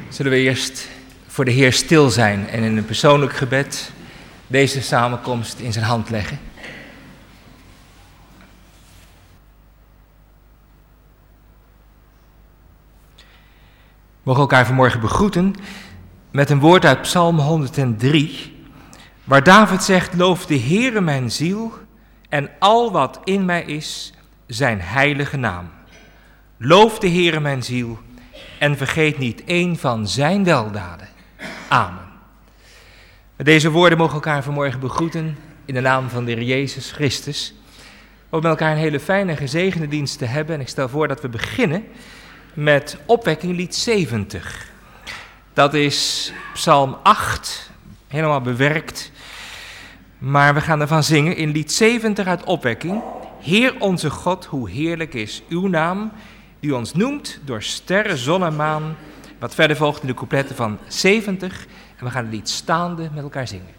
Zullen we eerst voor de Heer stil zijn en in een persoonlijk gebed deze samenkomst in zijn hand leggen. We mogen elkaar vanmorgen begroeten met een woord uit Psalm 103, waar David zegt: loof de Heere mijn ziel en al wat in mij is, zijn heilige naam. Loof de Heere mijn ziel en vergeet niet één van zijn weldaden. Amen. Met deze woorden mogen we elkaar vanmorgen begroeten in de naam van de Heer Jezus Christus. Om met elkaar een hele fijne en gezegende dienst te hebben. En ik stel voor dat we beginnen met opwekking lied 70. Dat is Psalm 8, helemaal bewerkt. Maar we gaan ervan zingen in lied 70 uit opwekking. Heer onze God, hoe heerlijk is uw naam, die ons noemt door sterren, zon en maan. Wat verder volgt in de coupletten van 70. En we gaan het lied staande met elkaar zingen.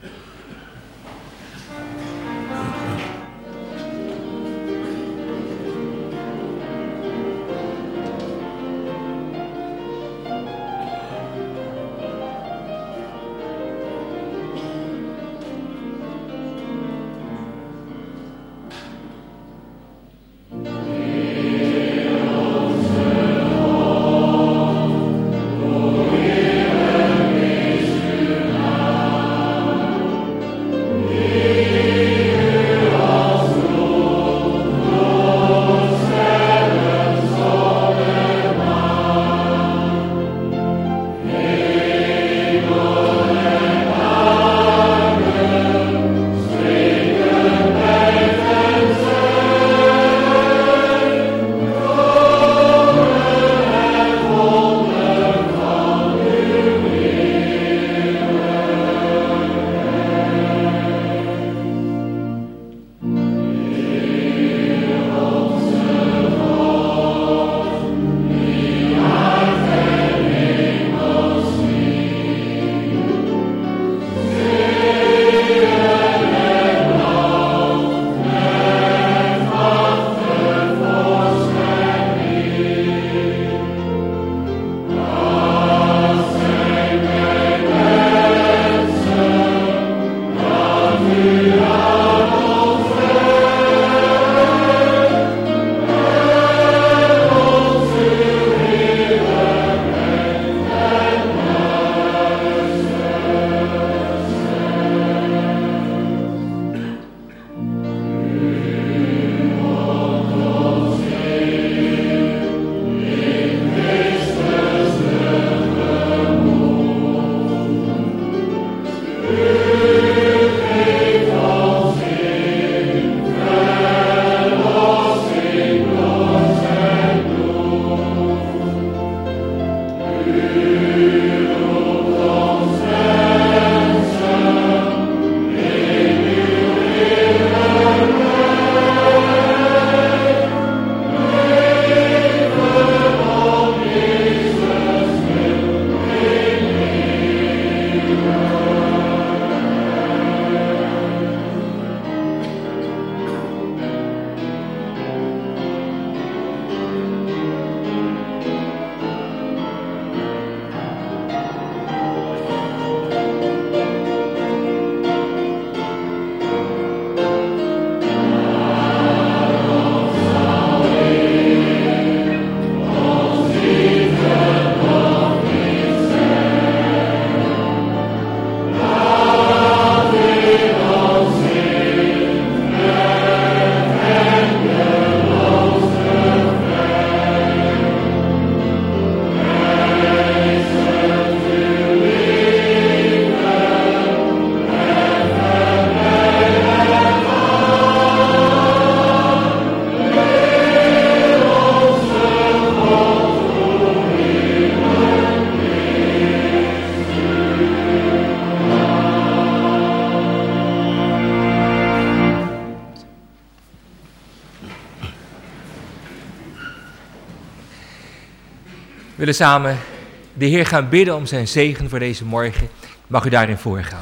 We willen samen de Heer gaan bidden om zijn zegen voor deze morgen. Mag u daarin voorgaan.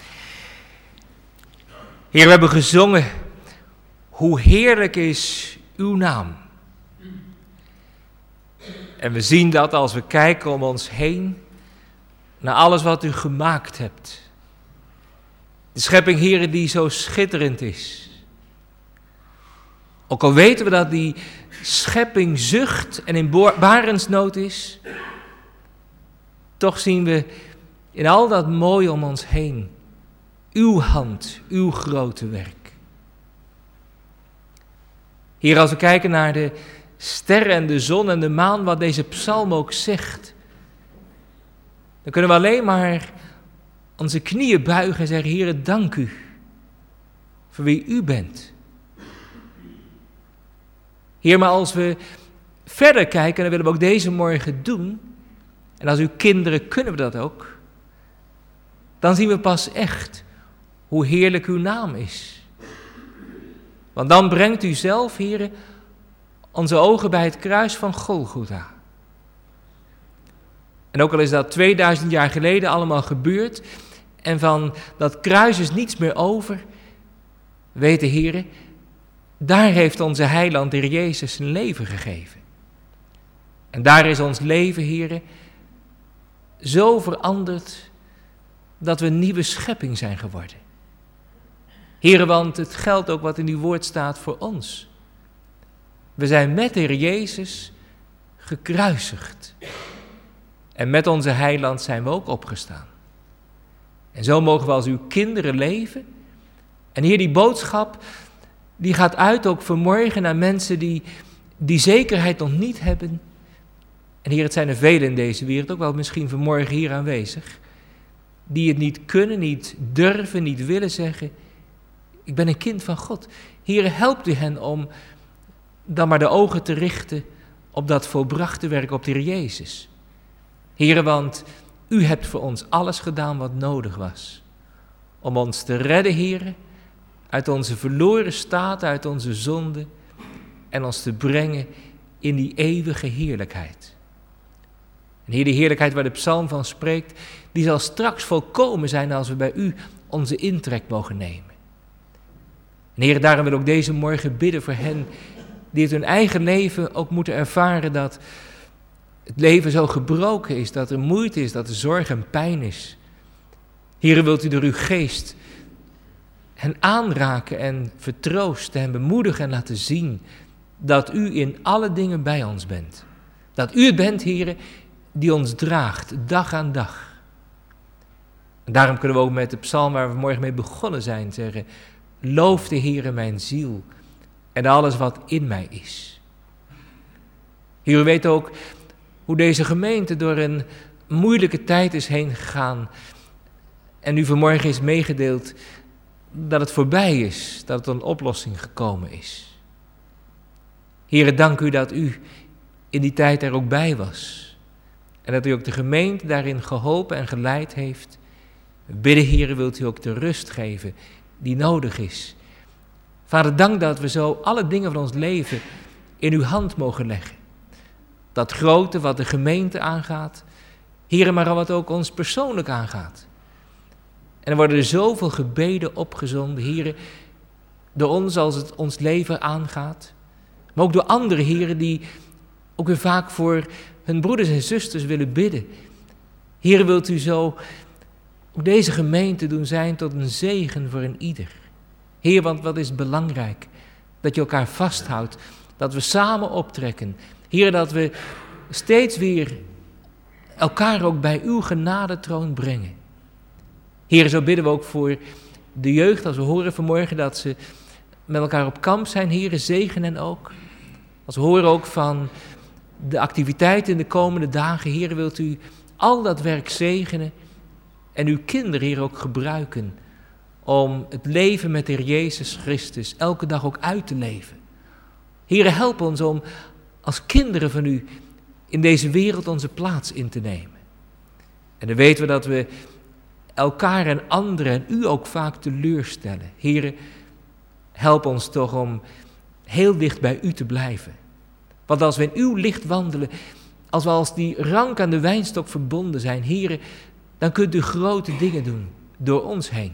Heer, we hebben gezongen, hoe heerlijk is uw naam. En we zien dat als we kijken om ons heen, naar alles wat u gemaakt hebt. De schepping, Heere, die zo schitterend is. Ook al weten we dat die schepping zucht en in barensnood is, toch zien we in al dat mooie om ons heen uw hand, uw grote werk. Heer, als we kijken naar de sterren en de zon en de maan, wat deze psalm ook zegt, dan kunnen we alleen maar onze knieën buigen en zeggen, Heer, dank u voor wie u bent. Heer, maar als we verder kijken, en dat willen we ook deze morgen doen, en als uw kinderen kunnen we dat ook, dan zien we pas echt hoe heerlijk uw naam is. Want dan brengt u zelf, Heer, onze ogen bij het kruis van Golgotha. En ook al is dat 2000 jaar geleden allemaal gebeurd, en van dat kruis is niets meer over, weet de Heer, daar heeft onze heiland, de Heer Jezus, zijn leven gegeven. En daar is ons leven, Heer, zo veranderd dat we een nieuwe schepping zijn geworden. Heer, want het geldt ook wat in uw woord staat voor ons. We zijn met de Heer Jezus gekruisigd. En met onze heiland zijn we ook opgestaan. En zo mogen we als uw kinderen leven. En Heer, die boodschap, die gaat uit ook vanmorgen naar mensen die zekerheid nog niet hebben. En Heer, het zijn er velen in deze wereld, ook wel misschien vanmorgen hier aanwezig, die het niet kunnen, niet durven, niet willen zeggen, ik ben een kind van God. Heer, helpt u hen om dan maar de ogen te richten op dat volbrachte werk op de Heer Jezus. Heer, want u hebt voor ons alles gedaan wat nodig was. Om ons te redden, Heer, uit onze verloren staat, uit onze zonde. En ons te brengen in die eeuwige heerlijkheid. En Heer, die heerlijkheid waar de psalm van spreekt, die zal straks volkomen zijn als we bij u onze intrek mogen nemen. En Heer, daarom wil ik ook deze morgen bidden voor hen die het hun eigen leven ook moeten ervaren dat het leven zo gebroken is, dat er moeite is, dat er zorg en pijn is. Heer, wilt u door uw geest hen aanraken en vertroosten en bemoedigen en laten zien dat u in alle dingen bij ons bent. Dat u het bent, Heer, die ons draagt, dag aan dag. En daarom kunnen we ook met de psalm waar we morgen mee begonnen zijn zeggen, loof de Heere mijn ziel en alles wat in mij is. Heer, u weet ook hoe deze gemeente door een moeilijke tijd is heen gegaan. En u vanmorgen is meegedeeld dat het voorbij is, dat het een oplossing gekomen is. Heer, dank u dat u in die tijd er ook bij was. En dat u ook de gemeente daarin geholpen en geleid heeft. We bidden, Heer, wilt u ook de rust geven die nodig is. Vader, dank dat we zo alle dingen van ons leven in uw hand mogen leggen. Dat grote wat de gemeente aangaat, Heer, maar wat ook ons persoonlijk aangaat. En er worden er zoveel gebeden opgezonden, Heer, door ons als het ons leven aangaat. Maar ook door andere heren die ook weer vaak voor hun broeders en zusters willen bidden. Heer, wilt u zo ook deze gemeente doen zijn tot een zegen voor een ieder. Heer, want wat is belangrijk? Dat je elkaar vasthoudt, dat we samen optrekken. Heer, dat we steeds weer elkaar ook bij uw genadetroon brengen. Heer, zo bidden we ook voor de jeugd, als we horen vanmorgen dat ze met elkaar op kamp zijn. Heer, zegen hen ook. Als we horen ook van de activiteiten in de komende dagen. Heer, wilt u al dat werk zegenen en uw kinderen, Heer, ook gebruiken om het leven met de Heer Jezus Christus elke dag ook uit te leven. Heer, help ons om als kinderen van u in deze wereld onze plaats in te nemen. En dan weten we dat we elkaar en anderen en u ook vaak teleurstellen. Heer, help ons toch om heel dicht bij u te blijven. Want als we in uw licht wandelen, als we als die rank aan de wijnstok verbonden zijn, Heer, dan kunt u grote dingen doen door ons heen.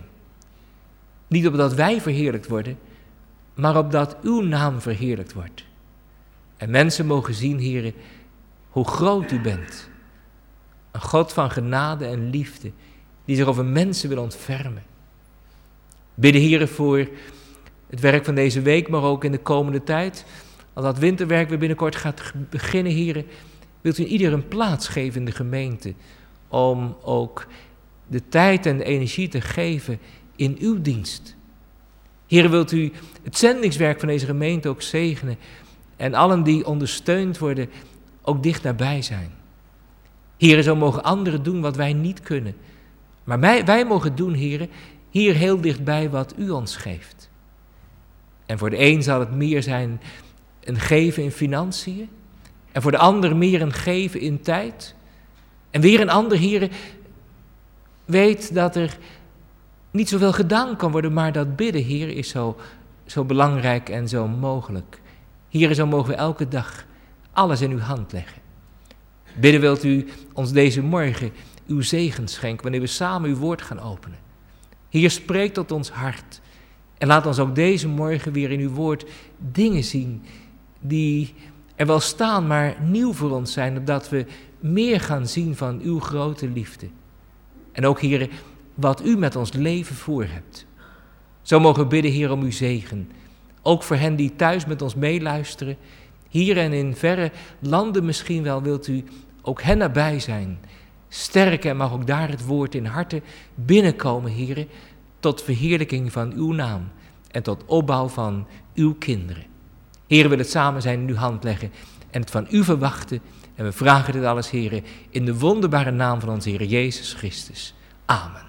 Niet opdat wij verheerlijkt worden, maar opdat uw naam verheerlijkt wordt. En mensen mogen zien, Heer, hoe groot u bent. Een God van genade en liefde, die zich over mensen wil ontfermen. Bidden, Heere, voor het werk van deze week, maar ook in de komende tijd. Als dat winterwerk weer binnenkort gaat beginnen, Heere, wilt u ieder een plaats geven in de gemeente, om ook de tijd en de energie te geven in uw dienst. Heere, wilt u het zendingswerk van deze gemeente ook zegenen en allen die ondersteund worden ook dicht nabij zijn. Heere, zo mogen anderen doen wat wij niet kunnen. Maar wij mogen doen, Heere, hier heel dichtbij wat u ons geeft. En voor de een zal het meer zijn een geven in financiën. En voor de ander meer een geven in tijd. En weer een ander, Heere, weet dat er niet zoveel gedaan kan worden, maar dat bidden, Heere, is zo belangrijk en zo mogelijk. Heere, zo mogen we elke dag alles in uw hand leggen. Bidden wilt u ons deze morgen uw zegen schenken, wanneer we samen uw woord gaan openen. Heer, spreek tot ons hart. En laat ons ook deze morgen weer in uw woord dingen zien die er wel staan, maar nieuw voor ons zijn, opdat we meer gaan zien van uw grote liefde. En ook, Heer, wat u met ons leven voor hebt. Zo mogen we bidden, Heer, om uw zegen. Ook voor hen die thuis met ons meeluisteren. Hier en in verre landen misschien wel, wilt u ook hen nabij zijn. Sterken en mag ook daar het woord in harten binnenkomen, Heer, tot verheerlijking van uw naam en tot opbouw van uw kinderen. Heer, we willen het samen zijn in uw hand leggen en het van u verwachten. En we vragen dit alles, Heer, in de wonderbare naam van onze Heer Jezus Christus. Amen.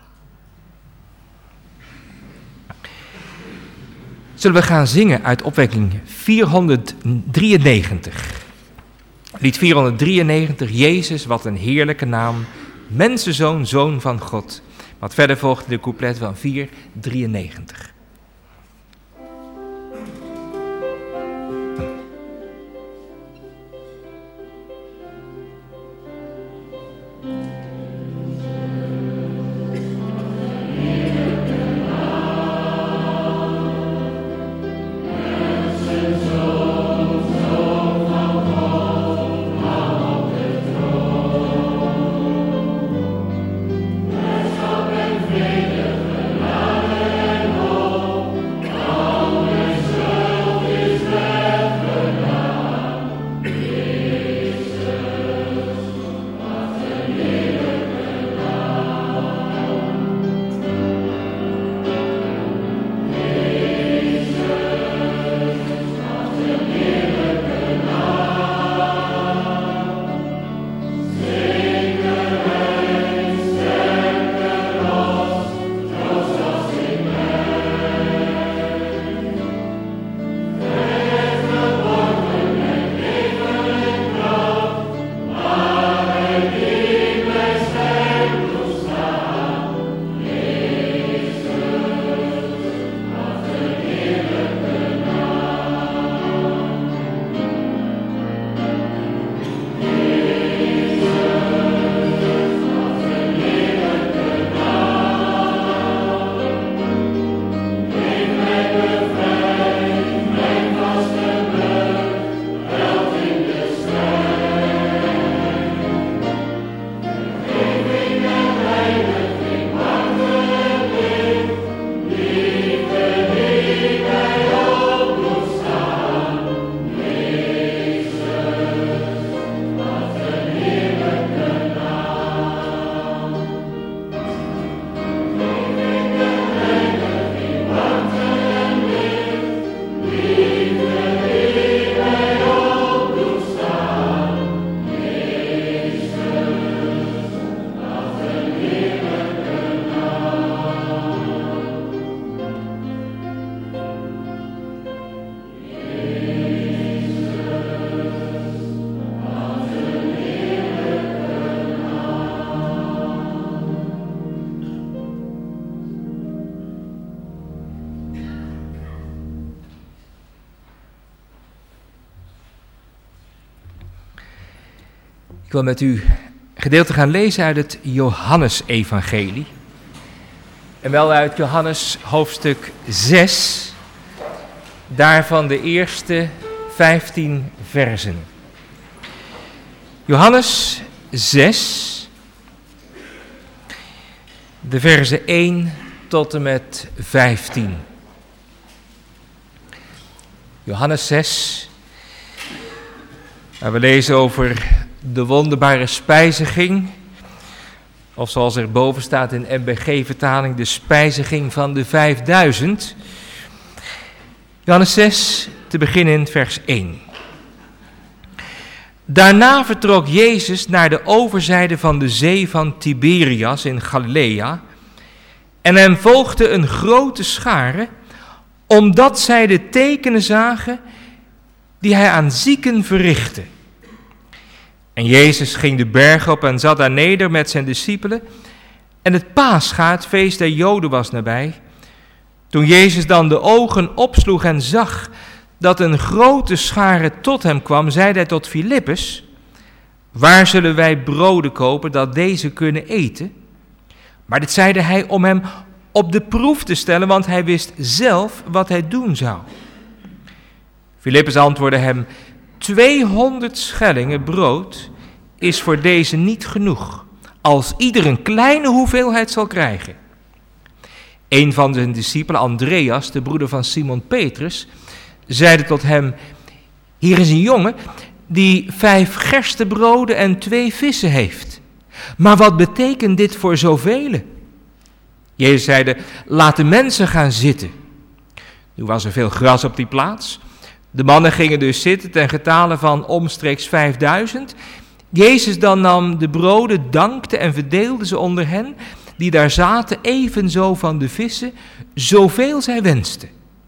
Zullen we gaan zingen uit opwekking 493. Lied 493, Jezus, wat een heerlijke naam, mensenzoon, zoon van God. Wat verder volgt de couplet van 493. Ik wil met u gedeelte gaan lezen uit het Johannesevangelie. En wel uit Johannes hoofdstuk 6, daarvan de eerste 15 versen. Johannes 6, de verzen 1 tot en met 15. Johannes 6, waar we lezen over de wonderbare spijziging, of zoals er boven staat in NBG-vertaling, de spijziging van de 5000. Johannes 6, te beginnen in vers 1. Daarna vertrok Jezus naar de overzijde van de zee van Tiberias in Galilea, en hem volgde een grote schare, omdat zij de tekenen zagen die hij aan zieken verrichtte. En Jezus ging de berg op en zat daar neder met zijn discipelen, en het Pascha, het feest der Joden, was nabij. Toen Jezus dan de ogen opsloeg en zag dat een grote schare tot hem kwam, zei hij tot Filippus: waar zullen wij broden kopen dat deze kunnen eten? Maar dit zeide hij om hem op de proef te stellen, want hij wist zelf wat hij doen zou. Filippus antwoordde hem: 200 schellingen brood is voor deze niet genoeg, als ieder een kleine hoeveelheid zal krijgen. Een van zijn discipelen, Andreas, de broeder van Simon Petrus, zeide tot hem: hier is een jongen die 5 gerstebroden en 2 vissen heeft. Maar wat betekent dit voor zoveel? Jezus zeide: laat de mensen gaan zitten. Nu was er veel gras op die plaats. De mannen gingen dus zitten ten getale van omstreeks 5000. Jezus dan nam de broden, dankte en verdeelde ze onder hen die daar zaten, evenzo van de vissen, zoveel zij wensten.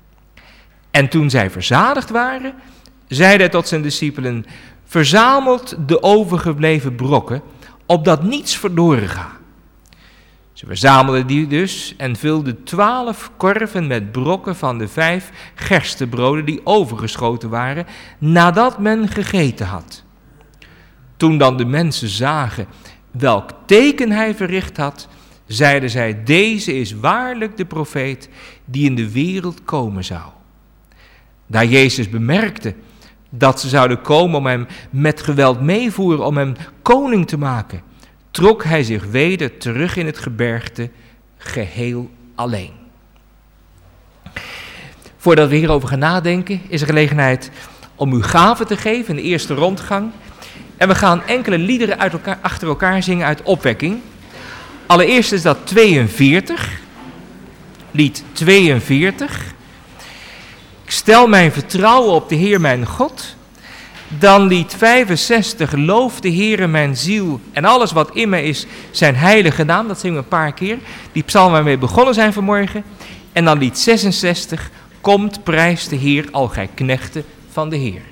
En toen zij verzadigd waren, zeide hij tot zijn discipelen: verzamelt de overgebleven brokken, opdat niets verloren gaat. Ze verzamelden die dus en vulden 12 korven met brokken van de 5 gerstebroden die overgeschoten waren, nadat men gegeten had. Toen dan de mensen zagen welk teken hij verricht had, zeiden zij: deze is waarlijk de profeet die in de wereld komen zou. Daar Jezus bemerkte dat ze zouden komen om hem met geweld meevoeren, om hem koning te maken, trok hij zich weder terug in het gebergte, geheel alleen. Voordat we hierover gaan nadenken, is er gelegenheid om u gaven te geven in de eerste rondgang. En we gaan enkele liederen achter elkaar zingen uit opwekking. Allereerst is dat 42, lied 42. Ik stel mijn vertrouwen op de Heer mijn God. Dan lied 65, loof de Heere mijn ziel en alles wat in mij is zijn heilige naam. Dat zingen we een paar keer. Die psalm waar we mee begonnen zijn vanmorgen. En dan lied 66, komt prijs de Heer al gij knechten van de Heer.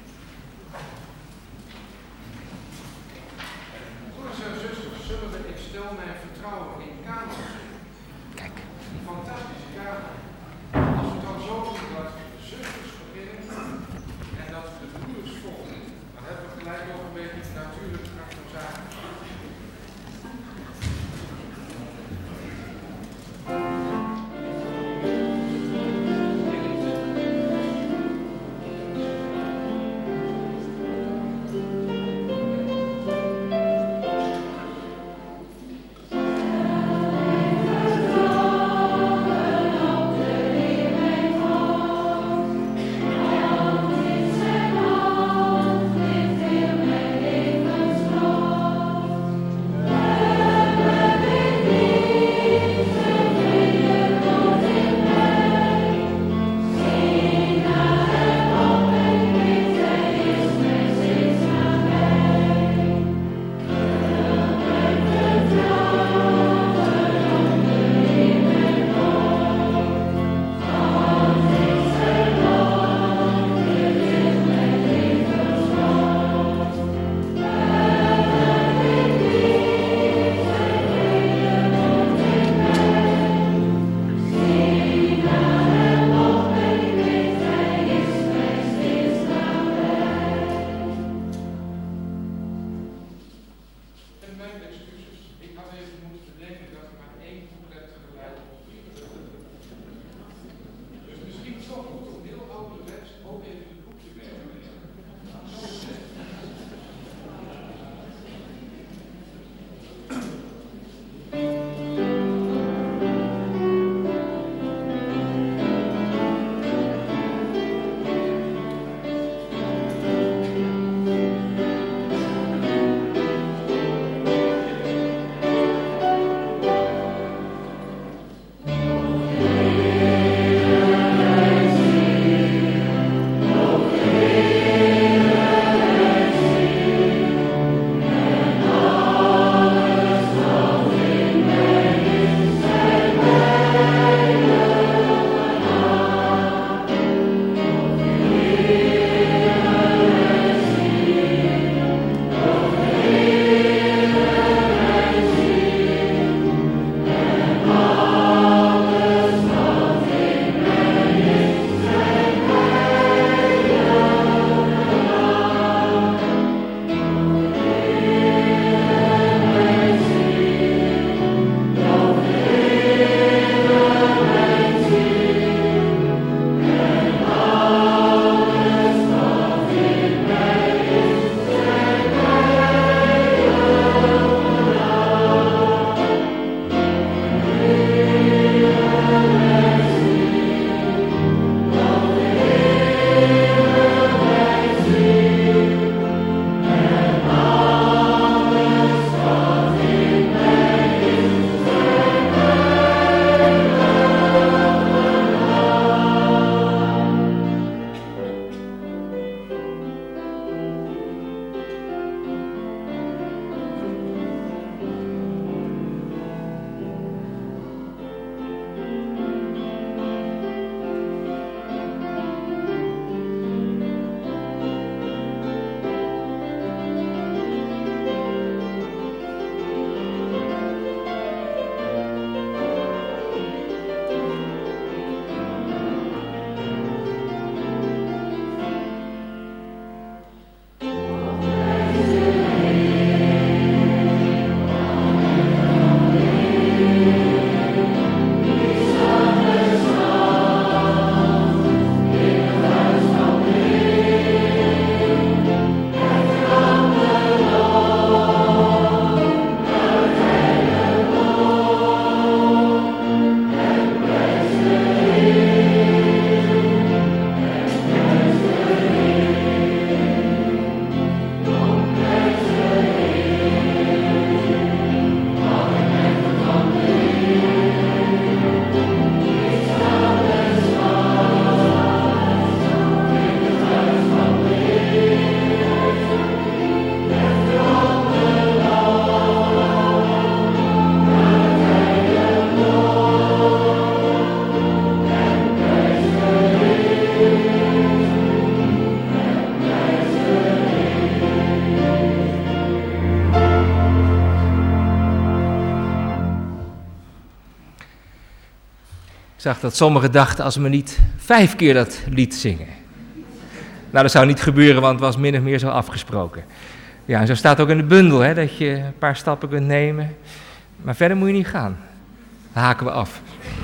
zag dat sommigen dachten, als we niet 5 keer dat lied zingen. Nou, dat zou niet gebeuren, want het was min of meer zo afgesproken. Ja, en zo staat ook in de bundel, hè, dat je een paar stappen kunt nemen. Maar verder moet je niet gaan. Dan haken we af.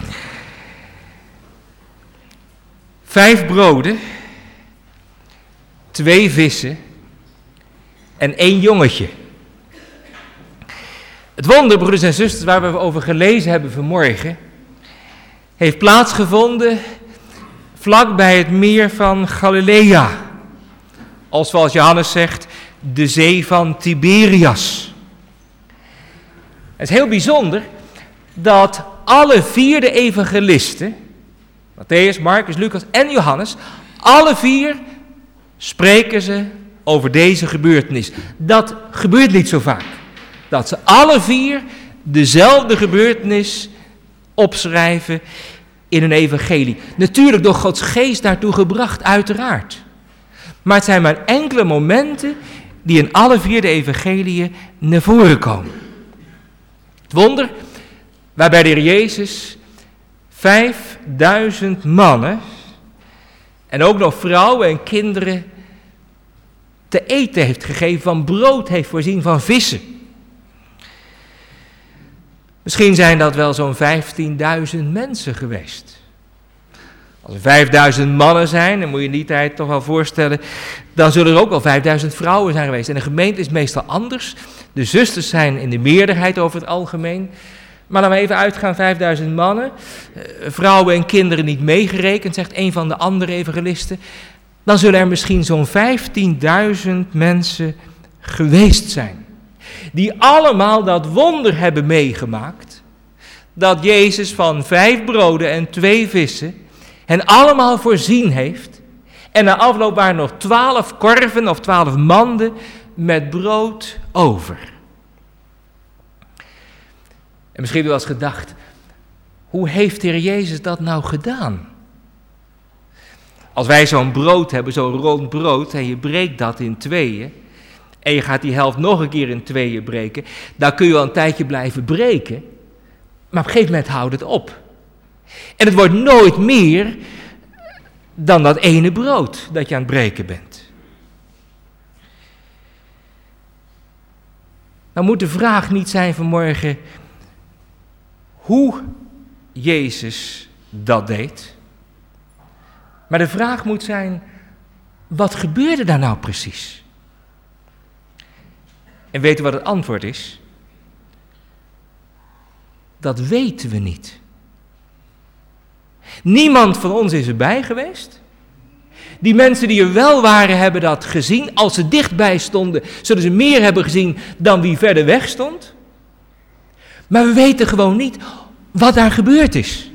5 broden, 2 vissen en 1 jongetje. Het wonder, broeders en zusters, waar we over gelezen hebben vanmorgen, heeft plaatsgevonden vlak bij het meer van Galilea. Of zoals Johannes zegt, de zee van Tiberias. Het is heel bijzonder dat alle 4 de evangelisten, Mattheüs, Marcus, Lucas en Johannes, alle 4 spreken ze over deze gebeurtenis. Dat gebeurt niet zo vaak. Dat ze alle 4 dezelfde gebeurtenis opschrijven in een evangelie. Natuurlijk door Gods geest daartoe gebracht, uiteraard. Maar het zijn maar enkele momenten die in alle 4 de evangeliën naar voren komen. Het wonder waarbij de Heer Jezus 5000 mannen en ook nog vrouwen en kinderen te eten heeft gegeven, van brood heeft voorzien, van vissen. Misschien zijn dat wel zo'n 15.000 mensen geweest. Als er 5000 mannen zijn, dan moet je in die tijd toch wel voorstellen, dan zullen er ook wel 5000 vrouwen zijn geweest. En de gemeente is meestal anders. De zusters zijn in de meerderheid over het algemeen. Maar laten we even uitgaan, 5000 mannen, vrouwen en kinderen niet meegerekend, zegt een van de andere evangelisten. Dan zullen er misschien zo'n 15.000 mensen geweest zijn. Die allemaal dat wonder hebben meegemaakt, dat Jezus van 5 broden en 2 vissen hen allemaal voorzien heeft. En na afloop waren nog 12 korven of 12 manden met brood over. En misschien heb je wel eens gedacht, hoe heeft de Heer Jezus dat nou gedaan? Als wij zo'n brood hebben, zo'n rond brood, en je breekt dat in 2, en je gaat die helft nog een keer in 2 breken, dan kun je wel een tijdje blijven breken, maar op een gegeven moment houdt het op. En het wordt nooit meer dan dat ene brood dat je aan het breken bent. Nou moet de vraag niet zijn vanmorgen hoe Jezus dat deed, maar de vraag moet zijn, wat gebeurde daar nou precies? En weet u wat het antwoord is? Dat weten we niet. Niemand van ons is erbij geweest. Die mensen die er wel waren, hebben dat gezien. Als ze dichtbij stonden, zullen ze meer hebben gezien dan wie verder weg stond. Maar we weten gewoon niet wat daar gebeurd is.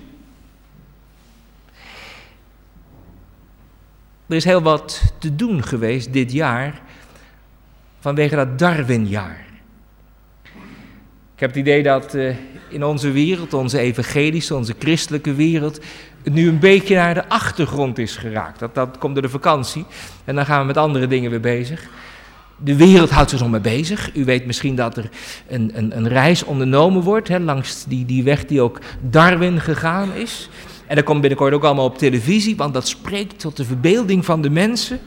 Er is heel wat te doen geweest dit jaar vanwege dat Darwinjaar. Ik heb het idee dat in onze wereld, onze evangelische, onze christelijke wereld, het nu een beetje naar de achtergrond is geraakt. Dat komt door de vakantie en dan gaan we met andere dingen weer bezig. De wereld houdt zich nog mee bezig. U weet misschien dat er een reis ondernomen wordt, langs die weg die ook Darwin gegaan is. En dat komt binnenkort ook allemaal op televisie, want dat spreekt tot de verbeelding van de mensen.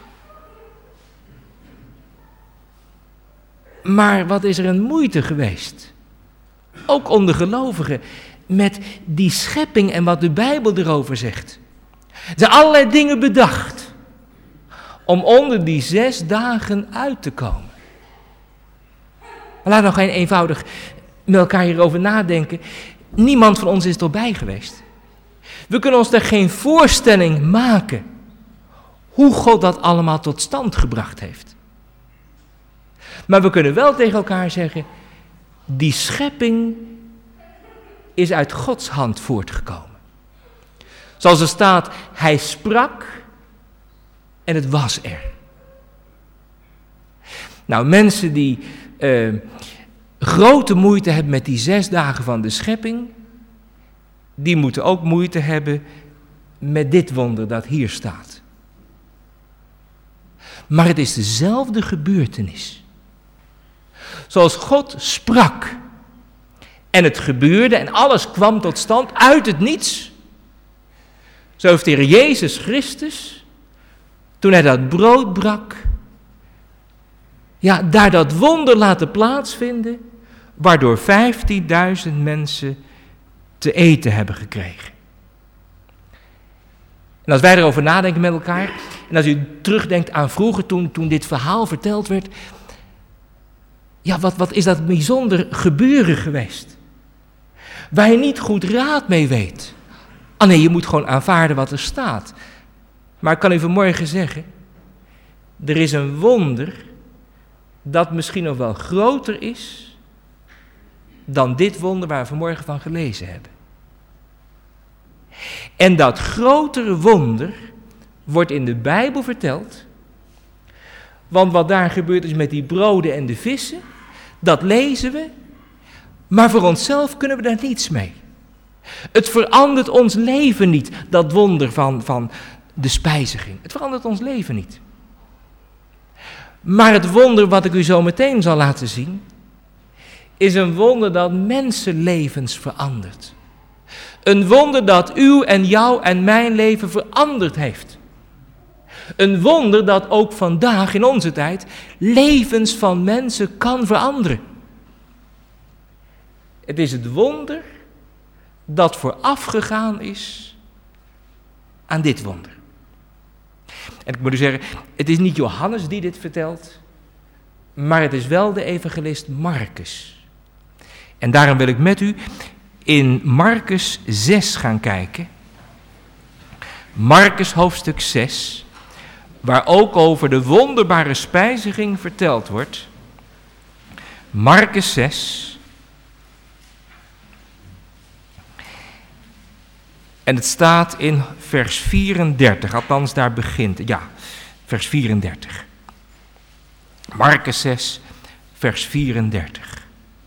Maar wat is er een moeite geweest, ook onder gelovigen, met die schepping en wat de Bijbel erover zegt. Er zijn allerlei dingen bedacht om onder die 6 dagen uit te komen. Maar laten we nog geen eenvoudig met elkaar hierover nadenken. Niemand van ons is erbij geweest. We kunnen ons daar geen voorstelling maken hoe God dat allemaal tot stand gebracht heeft. Maar we kunnen wel tegen elkaar zeggen, die schepping is uit Gods hand voortgekomen. Zoals er staat, hij sprak en het was er. Nou, mensen die grote moeite hebben met die 6 dagen van de schepping, die moeten ook moeite hebben met dit wonder dat hier staat. Maar het is dezelfde gebeurtenis. Zoals God sprak en het gebeurde en alles kwam tot stand uit het niets. Zo heeft de Heer Jezus Christus, toen hij dat brood brak, daar dat wonder laten plaatsvinden, waardoor 15.000 mensen te eten hebben gekregen. En als wij erover nadenken met elkaar, en als u terugdenkt aan vroeger toen dit verhaal verteld werd, wat is dat bijzonder gebeuren geweest? Waar je niet goed raad mee weet. Nee, je moet gewoon aanvaarden wat er staat. Maar ik kan u vanmorgen zeggen, er is een wonder dat misschien nog wel groter is dan dit wonder waar we vanmorgen van gelezen hebben. En dat grotere wonder wordt in de Bijbel verteld, want wat daar gebeurd is met die broden en de vissen, dat lezen we, maar voor onszelf kunnen we daar niets mee. Het verandert ons leven niet, dat wonder van de spijziging. Het verandert ons leven niet. Maar het wonder wat ik u zo meteen zal laten zien, is een wonder dat mensenlevens verandert. Een wonder dat uw en jouw en mijn leven veranderd heeft. Een wonder dat ook vandaag in onze tijd levens van mensen kan veranderen. Het is het wonder dat voorafgegaan is aan dit wonder. En ik moet u zeggen, het is niet Johannes die dit vertelt, maar het is wel de evangelist Marcus. En daarom wil ik met u in Marcus 6 gaan kijken. Marcus hoofdstuk 6, waar ook over de wonderbare spijziging verteld wordt. Marcus 6. En het staat in vers 34, althans daar begint. Ja, vers 34. Marcus 6, vers 34.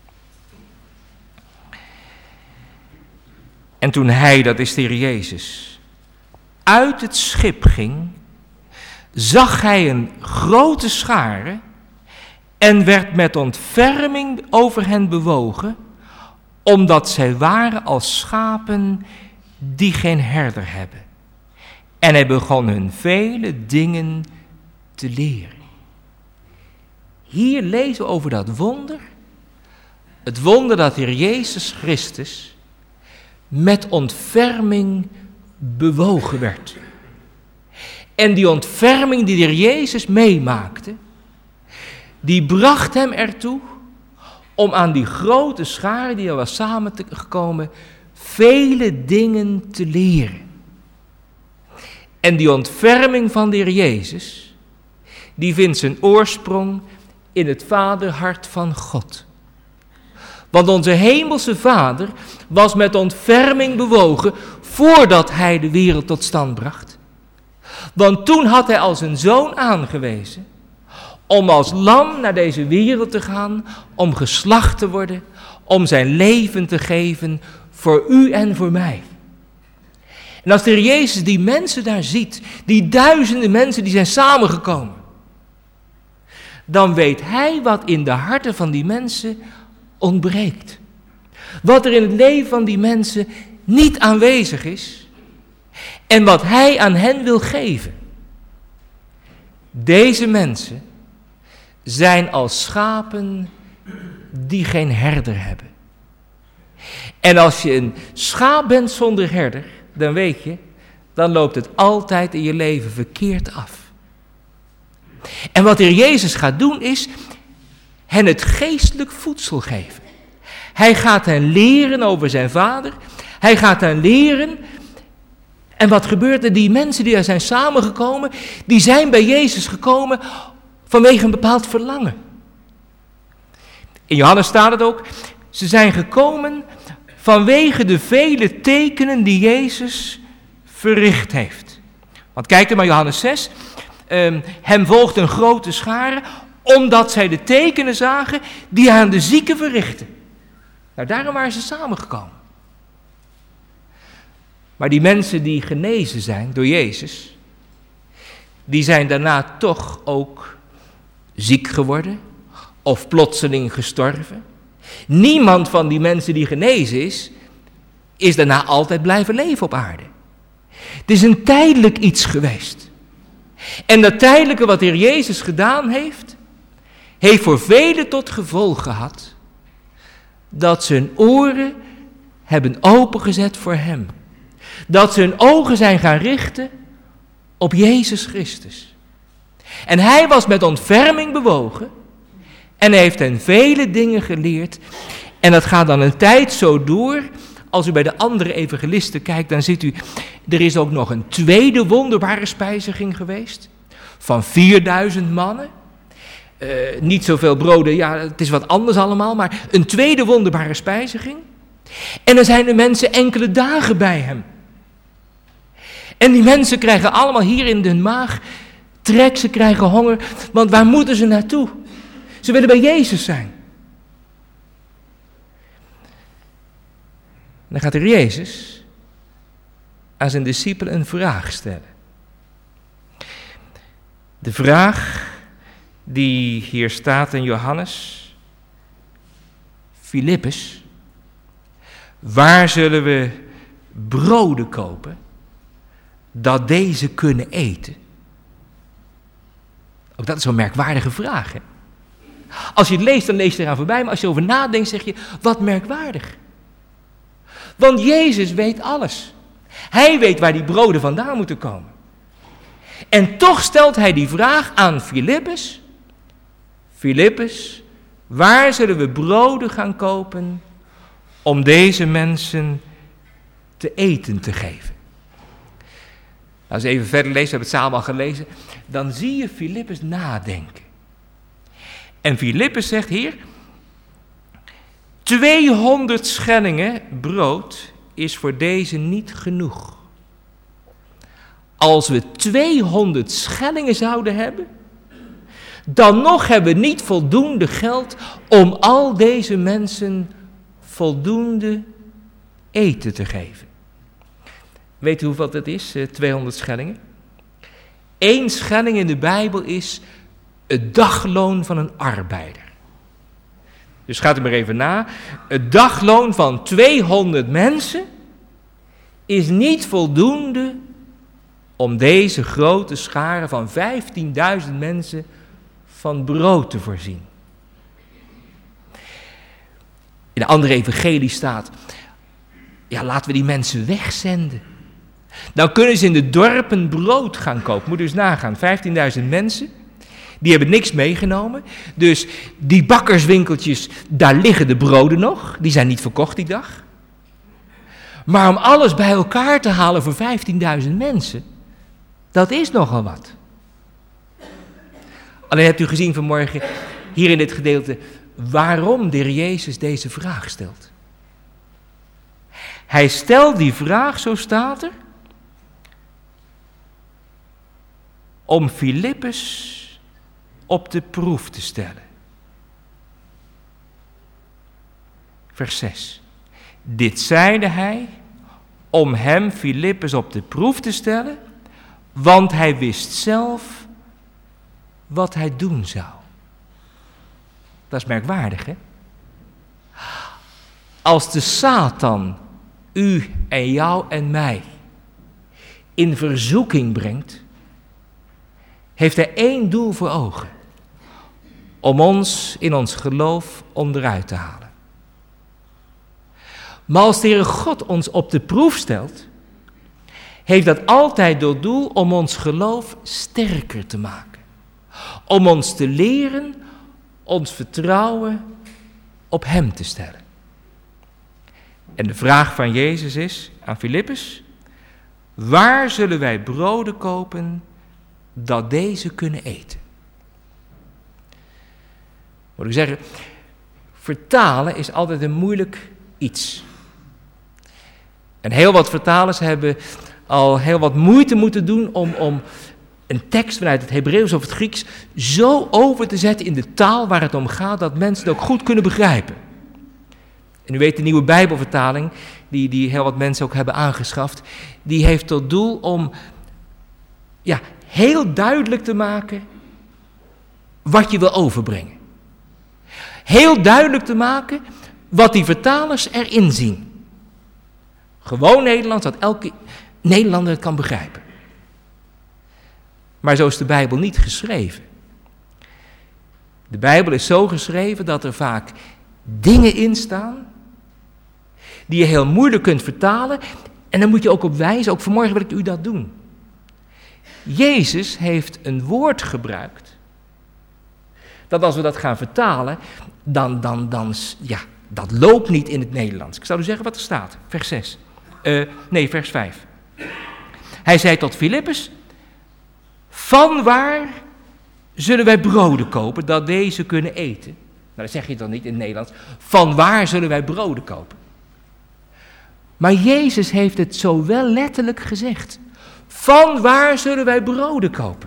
En toen hij, dat is de Heer Jezus, uit het schip ging, zag hij een grote schare en werd met ontferming over hen bewogen, omdat zij waren als schapen die geen herder hebben. En hij begon hun vele dingen te leren. Hier lezen we over dat wonder. Het wonder dat de Heer Jezus Christus met ontferming bewogen werd. En die ontferming die de Heer Jezus meemaakte, die bracht hem ertoe om aan die grote schare die er was samengekomen, vele dingen te leren. En die ontferming van de Heer Jezus, die vindt zijn oorsprong in het vaderhart van God. Want onze hemelse Vader was met ontferming bewogen voordat hij de wereld tot stand bracht. Want toen had hij als een zoon aangewezen om als lam naar deze wereld te gaan, om geslacht te worden, om zijn leven te geven voor u en voor mij. En als de Heer Jezus die mensen daar ziet, die duizenden mensen die zijn samengekomen, dan weet hij wat in de harten van die mensen ontbreekt. Wat er in het leven van die mensen niet aanwezig is en wat hij aan hen wil geven. Deze mensen zijn als schapen die geen herder hebben. En als je een schaap bent zonder herder, dan weet je, dan loopt het altijd in je leven verkeerd af. En wat de Heer Jezus gaat doen is hen het geestelijk voedsel geven. Hij gaat hen leren over zijn Vader. Hij gaat hen leren. En wat gebeurt er? Die mensen die er zijn samengekomen, die zijn bij Jezus gekomen vanwege een bepaald verlangen. In Johannes staat het ook, ze zijn gekomen vanwege de vele tekenen die Jezus verricht heeft. Want kijk er maar, Johannes 6, hem volgt een grote schare, omdat zij de tekenen zagen die hij aan de zieken verrichtte. Nou, daarom waren ze samengekomen. Maar die mensen die genezen zijn door Jezus, die zijn daarna toch ook ziek geworden of plotseling gestorven. Niemand van die mensen die genezen is daarna altijd blijven leven op aarde. Het is een tijdelijk iets geweest. En dat tijdelijke wat de Heer Jezus gedaan heeft, heeft voor velen tot gevolg gehad dat ze hun oren hebben opengezet voor hem. Dat ze hun ogen zijn gaan richten op Jezus Christus. En hij was met ontferming bewogen en hij heeft hen vele dingen geleerd. En dat gaat dan een tijd zo door. Als u bij de andere evangelisten kijkt, dan ziet u, er is ook nog een tweede wonderbare spijziging geweest. Van 4000 mannen. Niet zoveel broden, ja, het is wat anders allemaal, maar een tweede wonderbare spijziging. En dan zijn de mensen enkele dagen bij hem. En die mensen krijgen allemaal hier in hun maag trek, ze krijgen honger, want waar moeten ze naartoe? Ze willen bij Jezus zijn. Dan gaat er Jezus aan zijn discipelen een vraag stellen. De vraag die hier staat in Johannes. Filippus, waar zullen we broden kopen dat deze kunnen eten? Ook dat is zo'n merkwaardige vraag, hè? Als je het leest, dan lees je eraan voorbij, maar als je erover nadenkt, zeg je, wat merkwaardig. Want Jezus weet alles. Hij weet waar die broden vandaan moeten komen. En toch stelt hij die vraag aan Filippus. Filippus, waar zullen we broden gaan kopen om deze mensen te eten te geven? Als je even verder leest, we hebben het samen al gelezen, dan zie je Filippus nadenken. En Filippus zegt hier, 200 schellingen brood is voor deze niet genoeg. Als we 200 schellingen zouden hebben, dan nog hebben we niet voldoende geld om al deze mensen voldoende eten te geven. Weet u hoeveel dat is, 200 schellingen? 1 schelling in de Bijbel is het dagloon van een arbeider. Dus gaat u maar even na. Het dagloon van 200 mensen is niet voldoende om deze grote schare van 15.000 mensen van brood te voorzien. In de andere evangelie staat, ja, laten we die mensen wegzenden. Dan kunnen ze in de dorpen brood gaan kopen. Moet u eens nagaan, 15.000 mensen, die hebben niks meegenomen. Dus die bakkerswinkeltjes, daar liggen de broden nog. Die zijn niet verkocht die dag. Maar om alles bij elkaar te halen voor 15.000 mensen, dat is nogal wat. Alleen hebt u gezien vanmorgen, hier in dit gedeelte, waarom de Heer Jezus deze vraag stelt. Hij stelt die vraag, zo staat er, om Filippus op de proef te stellen. Vers 6. Dit zeide hij om hem, Filippus, op de proef te stellen, want hij wist zelf wat hij doen zou. Dat is merkwaardig, hè? Als de Satan u en jou en mij in verzoeking brengt, heeft hij 1 doel voor ogen. Om ons in ons geloof onderuit te halen. Maar als de Heere God ons op de proef stelt, heeft dat altijd door doel om ons geloof sterker te maken. Om ons te leren, ons vertrouwen op hem te stellen. En de vraag van Jezus is aan Filippus, waar zullen wij broden kopen dat deze kunnen eten? Moet ik zeggen, vertalen is altijd een moeilijk iets. En heel wat vertalers hebben al heel wat moeite moeten doen om een tekst vanuit het Hebreeuws of het Grieks zo over te zetten in de taal waar het om gaat, dat mensen het ook goed kunnen begrijpen. En u weet, de nieuwe Bijbelvertaling, die heel wat mensen ook hebben aangeschaft, die heeft tot doel om heel duidelijk te maken wat je wil overbrengen. Heel duidelijk te maken wat die vertalers erin zien. Gewoon Nederlands had elke Nederlander het kan begrijpen. Maar zo is de Bijbel niet geschreven. De Bijbel is zo geschreven dat er vaak dingen in staan die je heel moeilijk kunt vertalen. En daar moet je ook op wijzen. Ook vanmorgen wil ik u dat doen. Jezus heeft een woord gebruikt. Dat als we dat gaan vertalen, dat loopt niet in het Nederlands. Ik zal u zeggen wat er staat. Vers 6. Vers 5. Hij zei tot Filippus: vanwaar zullen wij broden kopen dat deze kunnen eten? Nou, dat zeg je dan niet in het Nederlands. Vanwaar zullen wij broden kopen? Maar Jezus heeft het zo wel letterlijk gezegd. Vanwaar zullen wij broden kopen?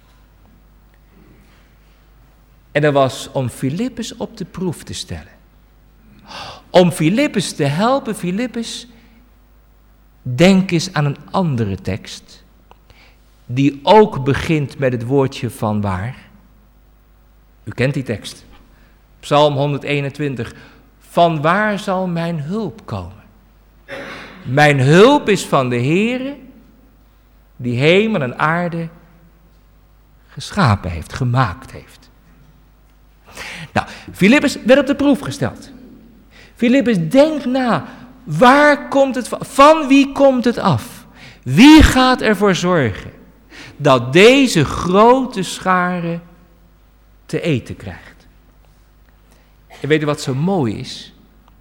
En dat was om Filippus op de proef te stellen. Om Filippus te helpen. Filippus, denk eens aan een andere tekst, die ook begint met het woordje vanwaar. U kent die tekst. Psalm 121. Vanwaar zal mijn hulp komen? Mijn hulp is van de Heere, die hemel en aarde geschapen heeft, gemaakt heeft. Nou, Filippus werd op de proef gesteld. Filippus, denk na, waar komt het van wie komt het af? Wie gaat ervoor zorgen dat deze grote schare te eten krijgt? En weet u wat zo mooi is?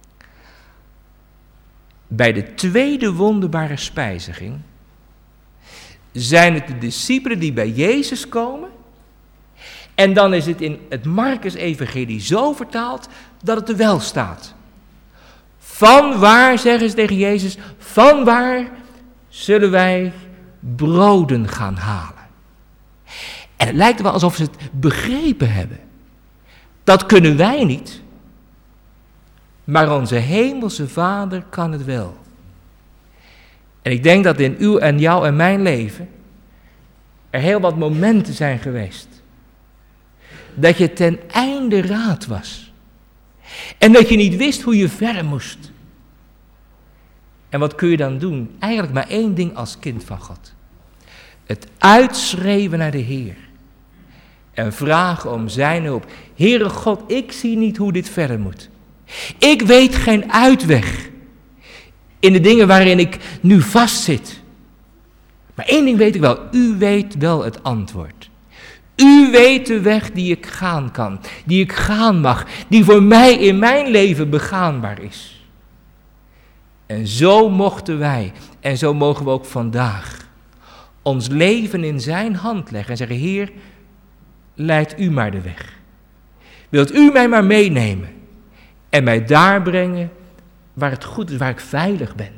Bij de tweede wonderbare spijziging zijn het de discipelen die bij Jezus komen. En dan is het in het Markus-evangelie zo vertaald dat het er wel staat. Vanwaar, zeggen ze tegen Jezus, vanwaar zullen wij broden gaan halen? En het lijkt wel alsof ze het begrepen hebben. Dat kunnen wij niet. Maar onze hemelse Vader kan het wel. En ik denk dat in uw en jou en mijn leven er heel wat momenten zijn geweest. Dat je ten einde raad was. En dat je niet wist hoe je verder moest. En wat kun je dan doen? Eigenlijk maar één ding als kind van God. Het uitschreeuwen naar de Heer. En vragen om zijn hulp. Heere God, ik zie niet hoe dit verder moet. Ik weet geen uitweg in de dingen waarin ik nu vastzit. Maar één ding weet ik wel, u weet wel het antwoord. U weet de weg die ik gaan kan, die ik gaan mag, die voor mij in mijn leven begaanbaar is. En zo mochten wij, en zo mogen we ook vandaag, ons leven in zijn hand leggen en zeggen, Heer, leid u maar de weg. Wilt u mij maar meenemen en mij daar brengen waar het goed is, waar ik veilig ben.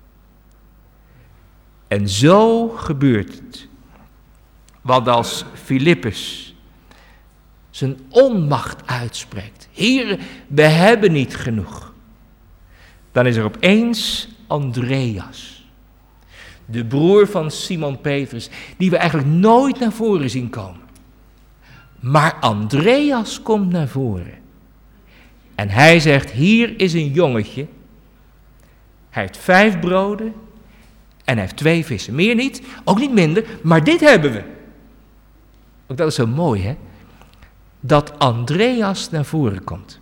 En zo gebeurt het. Want als Filippus zijn onmacht uitspreekt, Heer, we hebben niet genoeg. Dan is er opeens Andreas, de broer van Simon Petrus, die we eigenlijk nooit naar voren zien komen. Maar Andreas komt naar voren. En hij zegt, hier is een jongetje. Hij heeft 5 broden en hij heeft 2 vissen. Meer niet, ook niet minder, maar dit hebben we. Ook dat is zo mooi, hè? Dat Andreas naar voren komt.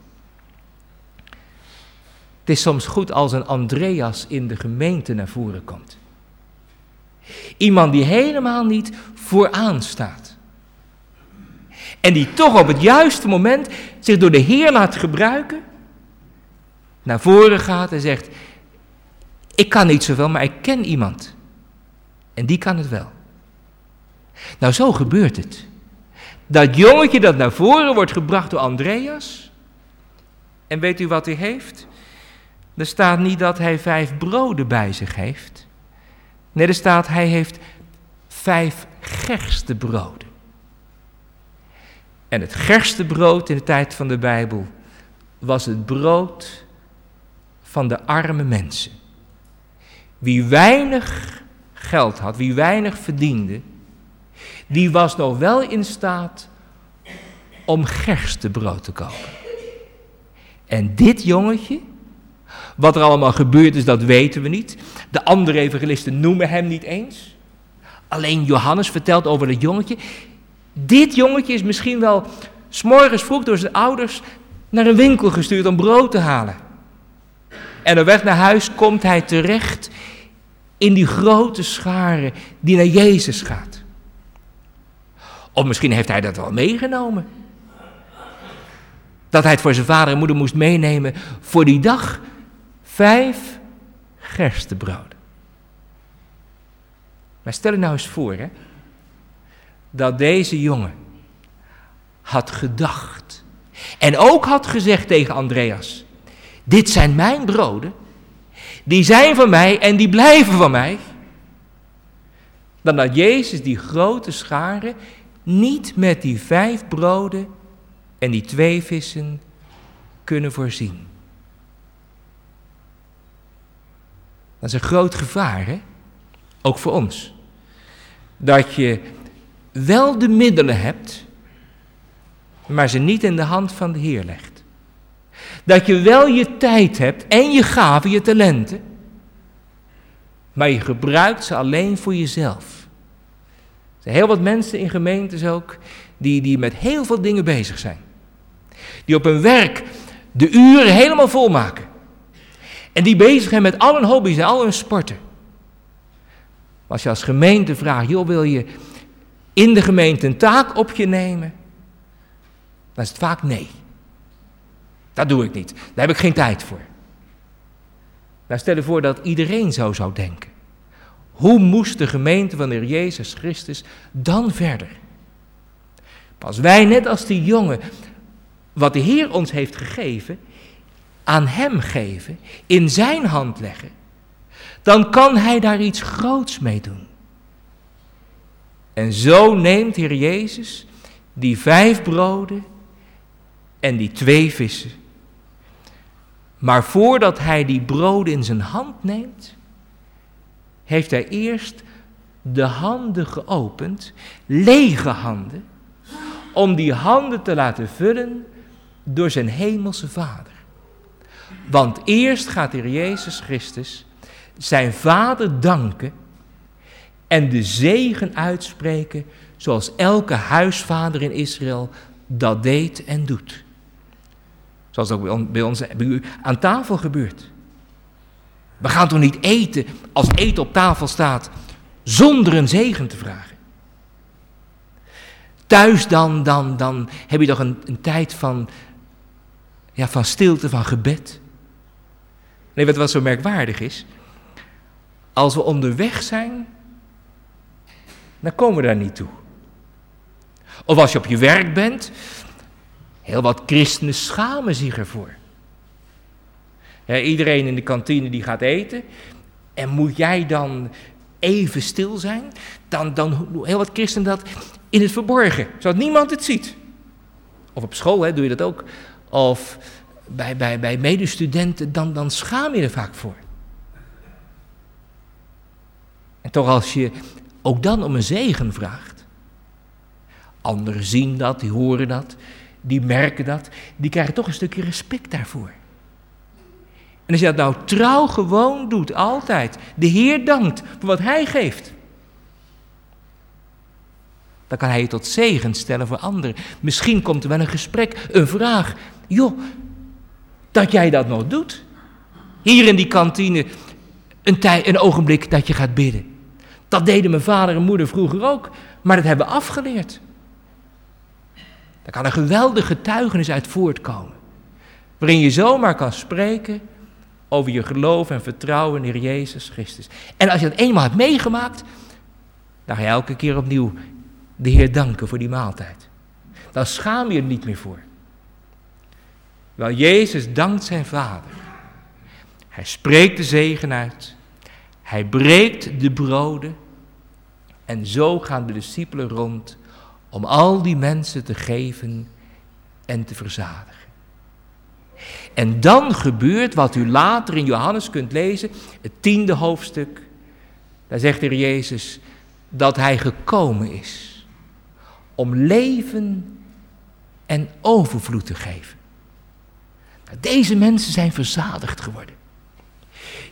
Het is soms goed als een Andreas in de gemeente naar voren komt. Iemand die helemaal niet vooraan staat. En die toch op het juiste moment zich door de Heer laat gebruiken. Naar voren gaat en zegt, ik kan niet zoveel, maar ik ken iemand. En die kan het wel. Nou, zo gebeurt het. Dat jongetje dat naar voren wordt gebracht door Andreas. En weet u wat hij heeft? Er staat niet dat hij 5 broden bij zich heeft. Nee, er staat hij heeft 5 gerstebroden. En het gerstebrood in de tijd van de Bijbel was het brood van de arme mensen. Wie weinig geld had, wie weinig verdiende, die was nog wel in staat om gerstebrood te kopen. En dit jongetje Wat er allemaal gebeurd is, dat weten we niet. De andere evangelisten noemen hem niet eens. Alleen Johannes vertelt over dat jongetje. Dit jongetje is misschien wel 's morgens vroeg door zijn ouders naar een winkel gestuurd om brood te halen. En op weg naar huis komt hij terecht in die grote schare die naar Jezus gaat. Of misschien heeft hij dat wel meegenomen. Dat hij het voor zijn vader en moeder moest meenemen voor die dag 5 gerstebroden. Maar stel je nou eens voor, hè, dat deze jongen had gedacht en ook had gezegd tegen Andreas: dit zijn mijn broden, die zijn van mij en die blijven van mij. Dan had Jezus die grote schare niet met die 5 broden en die 2 vissen kunnen voorzien. Dat is een groot gevaar, hè? Ook voor ons. Dat je wel de middelen hebt, maar ze niet in de hand van de Heer legt. Dat je wel je tijd hebt en je gaven, je talenten, maar je gebruikt ze alleen voor jezelf. Er zijn heel wat mensen in gemeentes ook die met heel veel dingen bezig zijn. Die op hun werk de uren helemaal volmaken. En die bezig zijn met al hun hobby's en al hun sporten. Maar als je als gemeente vraagt, joh, wil je in de gemeente een taak op je nemen? Dan is het vaak nee. Dat doe ik niet. Daar heb ik geen tijd voor. Nou, stel je voor dat iedereen zo zou denken. Hoe moest de gemeente van de Heer Jezus Christus dan verder? Als wij net als die jongen, wat de Heer ons heeft gegeven, aan hem geven, in zijn hand leggen, dan kan hij daar iets groots mee doen. En zo neemt de Heer Jezus die 5 broden en die 2 vissen. Maar voordat hij die broden in zijn hand neemt, heeft hij eerst de handen geopend, lege handen, om die handen te laten vullen door zijn hemelse Vader. Want eerst gaat de Heer Jezus Christus zijn Vader danken en de zegen uitspreken zoals elke huisvader in Israël dat deed en doet. Zoals ook bij u aan tafel gebeurt. We gaan toch niet eten als eten op tafel staat zonder een zegen te vragen. Thuis dan heb je toch een tijd van stilte, van gebed. Nee, wat zo merkwaardig is, als we onderweg zijn, dan komen we daar niet toe. Of als je op je werk bent, heel wat christenen schamen zich ervoor. Ja, iedereen in de kantine die gaat eten, en moet jij dan even stil zijn? Dan doen heel wat christenen dat in het verborgen, zodat niemand het ziet. Of op school doe je dat ook. Of bij medestudenten, dan schaam je er vaak voor. En toch als je ook dan om een zegen vraagt. Anderen zien dat, die horen dat, die merken dat. Die krijgen toch een stukje respect daarvoor. En als je dat nou trouw gewoon doet, altijd. De Heer dankt voor wat Hij geeft. Dan kan Hij je tot zegen stellen voor anderen. Misschien komt er wel een gesprek, een vraag. Joh, dat jij dat nog doet. Hier in die kantine een ogenblik dat je gaat bidden. Dat deden mijn vader en moeder vroeger ook. Maar dat hebben we afgeleerd. Daar kan een geweldige getuigenis uit voortkomen. Waarin je zomaar kan spreken over je geloof en vertrouwen in de Heer Jezus Christus. En als je dat eenmaal hebt meegemaakt, dan ga je elke keer opnieuw de Heer danken voor die maaltijd. Dan schaam je er niet meer voor. Wel, Jezus dankt zijn Vader. Hij spreekt de zegen uit. Hij breekt de broden. En zo gaan de discipelen rond om al die mensen te geven en te verzadigen. En dan gebeurt wat u later in Johannes kunt lezen, het 10e hoofdstuk. Daar zegt de Heer Jezus dat Hij gekomen is om leven en overvloed te geven. Nou, deze mensen zijn verzadigd geworden.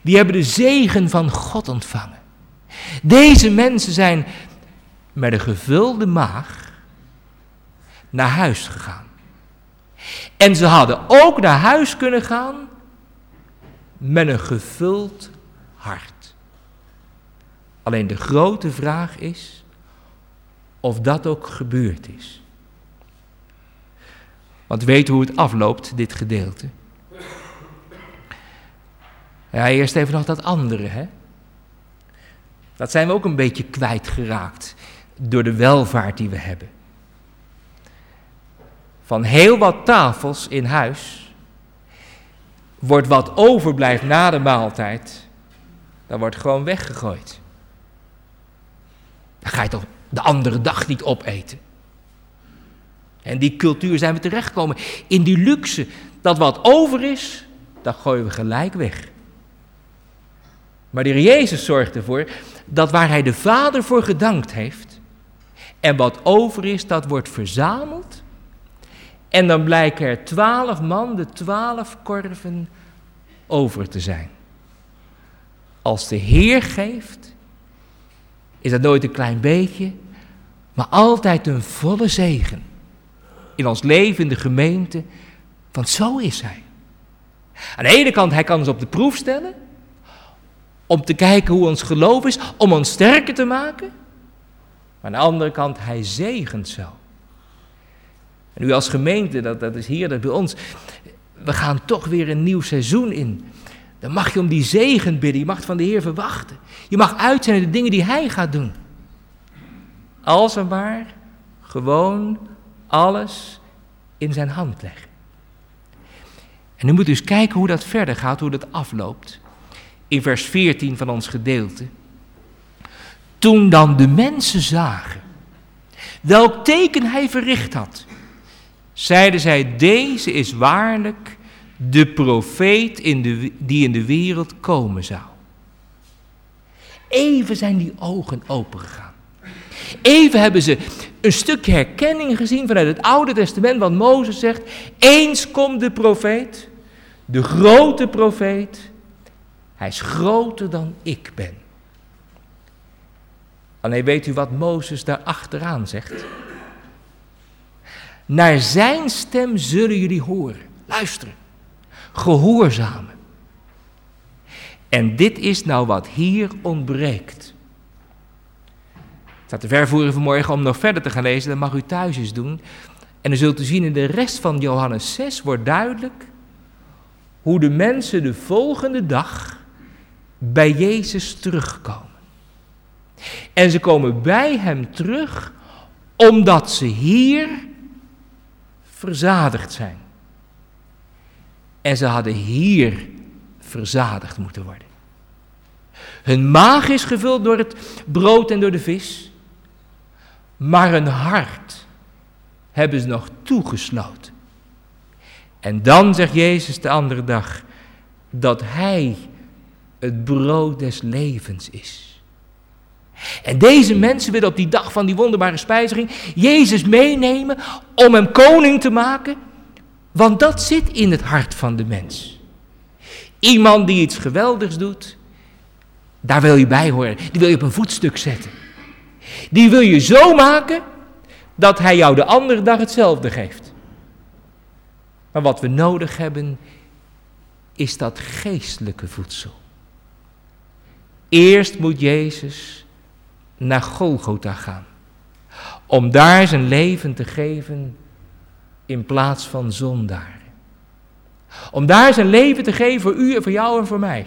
Die hebben de zegen van God ontvangen. Deze mensen zijn met een gevulde maag naar huis gegaan. En ze hadden ook naar huis kunnen gaan met een gevuld hart. Alleen de grote vraag is of dat ook gebeurd is. Want weet hoe het afloopt, dit gedeelte. Ja, eerst even nog dat andere, hè. Dat zijn we ook een beetje kwijtgeraakt door de welvaart die we hebben. Van heel wat tafels in huis wordt wat overblijft na de maaltijd, dat wordt gewoon weggegooid. Dan ga je toch de andere dag niet opeten. En die cultuur zijn we terechtgekomen. In die luxe, dat wat over is, dat gooien we gelijk weg. Maar de Heer Jezus zorgt ervoor dat waar hij de Vader voor gedankt heeft, en wat over is, dat wordt verzameld. En dan blijken er 12 man, de 12 korven over te zijn. Als de Heer geeft, is dat nooit een klein beetje, maar altijd een volle zegen. In ons leven, in de gemeente, want zo is hij. Aan de ene kant, hij kan ons op de proef stellen, om te kijken hoe ons geloof is, om ons sterker te maken. Maar aan de andere kant, hij zegent zo. En u als gemeente, dat is hier, dat bij ons, we gaan toch weer een nieuw seizoen in. Dan mag je om die zegen bidden, je mag het van de Heer verwachten. Je mag uitzenden de dingen die hij gaat doen. Als en maar gewoon alles in zijn hand leggen. En nu moet u eens kijken hoe dat verder gaat, hoe dat afloopt. In vers 14 van ons gedeelte. Toen dan de mensen zagen welk teken hij verricht had, zeiden zij, deze is waarlijk de profeet die in de wereld komen zou. Even zijn die ogen opengegaan. Even hebben ze een stukje herkenning gezien vanuit het Oude Testament, want Mozes zegt, eens komt de profeet, de grote profeet, hij is groter dan ik ben. Alleen weet u wat Mozes daar achteraan zegt? Naar zijn stem zullen jullie horen, luisteren, gehoorzamen. En dit is nou wat hier ontbreekt. Het staat te ver voor vanmorgen om nog verder te gaan lezen, dat mag u thuis eens doen. En dan zult u zien in de rest van Johannes 6 wordt duidelijk hoe de mensen de volgende dag bij Jezus terugkomen. En ze komen bij hem terug omdat ze hier verzadigd zijn. En ze hadden hier verzadigd moeten worden. Hun maag is gevuld door het brood en door de vis, maar hun hart hebben ze nog toegesloten. En dan zegt Jezus de andere dag dat hij het brood des levens is. En deze mensen willen op die dag van die wonderbare spijziging Jezus meenemen om hem koning te maken, want dat zit in het hart van de mens. Iemand die iets geweldigs doet, daar wil je bij horen, die wil je op een voetstuk zetten. Die wil je zo maken dat hij jou de andere dag hetzelfde geeft. Maar wat we nodig hebben, is dat geestelijke voedsel. Eerst moet Jezus naar Golgotha gaan, om daar zijn leven te geven in plaats van zondaren. Om daar zijn leven te geven voor u en voor jou en voor mij.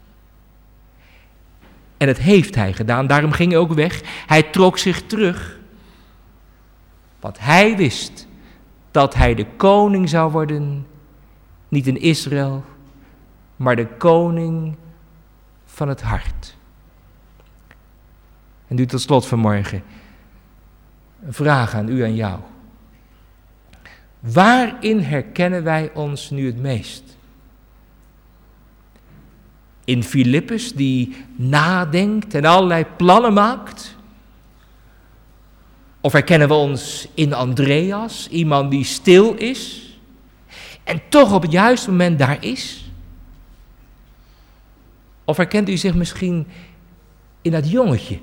En dat heeft hij gedaan, daarom ging hij ook weg. Hij trok zich terug, want hij wist dat hij de koning zou worden, niet in Israël, maar de koning van het hart. En nu tot slot vanmorgen een vraag aan u en jou. Waarin herkennen wij ons nu het meest? In Filippus die nadenkt en allerlei plannen maakt? Of herkennen we ons in Andreas, iemand die stil is en toch op het juiste moment daar is? Of herkent u zich misschien in dat jongetje?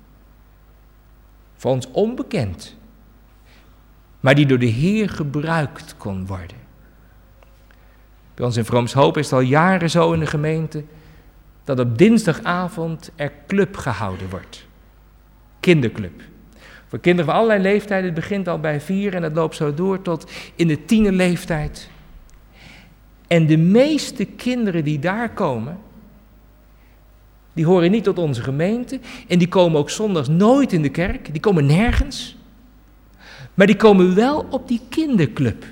Voor ons onbekend, maar die door de Heer gebruikt kon worden. Bij ons in Vroomshoop is het al jaren zo in de gemeente dat op dinsdagavond er club gehouden wordt. Kinderclub. Voor kinderen van allerlei leeftijden. Het begint al bij 4 en het loopt zo door tot in de tienerleeftijd. En de meeste kinderen die daar komen, die horen niet tot onze gemeente en die komen ook zondags nooit in de kerk. Die komen nergens. Maar die komen wel op die kinderclub.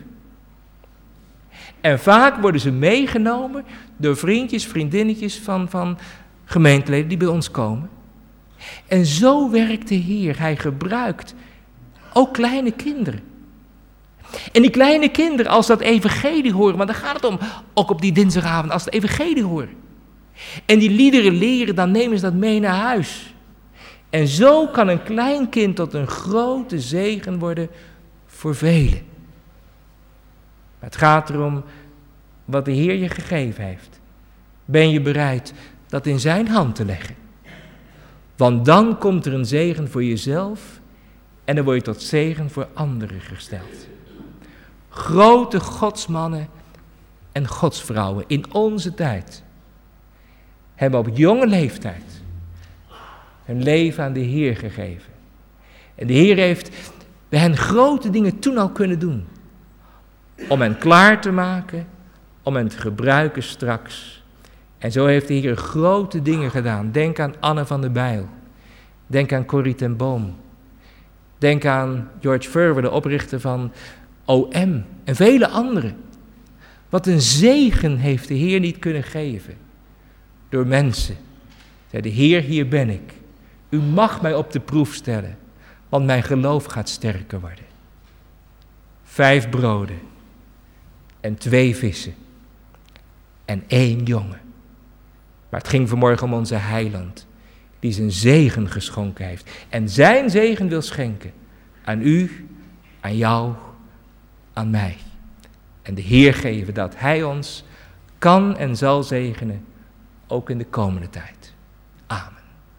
En vaak worden ze meegenomen door vriendjes, vriendinnetjes van gemeenteleden die bij ons komen. En zo werkt de Heer. Hij gebruikt ook kleine kinderen. En die kleine kinderen, als dat evangelie horen, want daar gaat het om, ook op die dinsdagavond, als het evangelie horen. En die liederen leren, dan nemen ze dat mee naar huis. En zo kan een klein kind tot een grote zegen worden voor velen. Maar het gaat erom wat de Heer je gegeven heeft. Ben je bereid dat in zijn hand te leggen? Want dan komt er een zegen voor jezelf en dan word je tot zegen voor anderen gesteld. Grote godsmannen en godsvrouwen in onze tijd hebben op jonge leeftijd hun leven aan de Heer gegeven. En de Heer heeft bij hen grote dingen toen al kunnen doen. Om hen klaar te maken, om hen te gebruiken straks. En zo heeft de Heer grote dingen gedaan. Denk aan Anne van der Bijl. Denk aan Corrie ten Boom. Denk aan George Verwer, de oprichter van OM en vele anderen. Wat een zegen heeft de Heer niet kunnen geven. Door mensen. Zei de Heer, hier ben ik. U mag mij op de proef stellen, want mijn geloof gaat sterker worden. 5 broden en 2 vissen en 1 jongen. Maar het ging vanmorgen om onze heiland, die zijn zegen geschonken heeft. En zijn zegen wil schenken aan u, aan jou, aan mij. En de Heer geven dat hij ons kan en zal zegenen, ook in de komende tijd. Amen.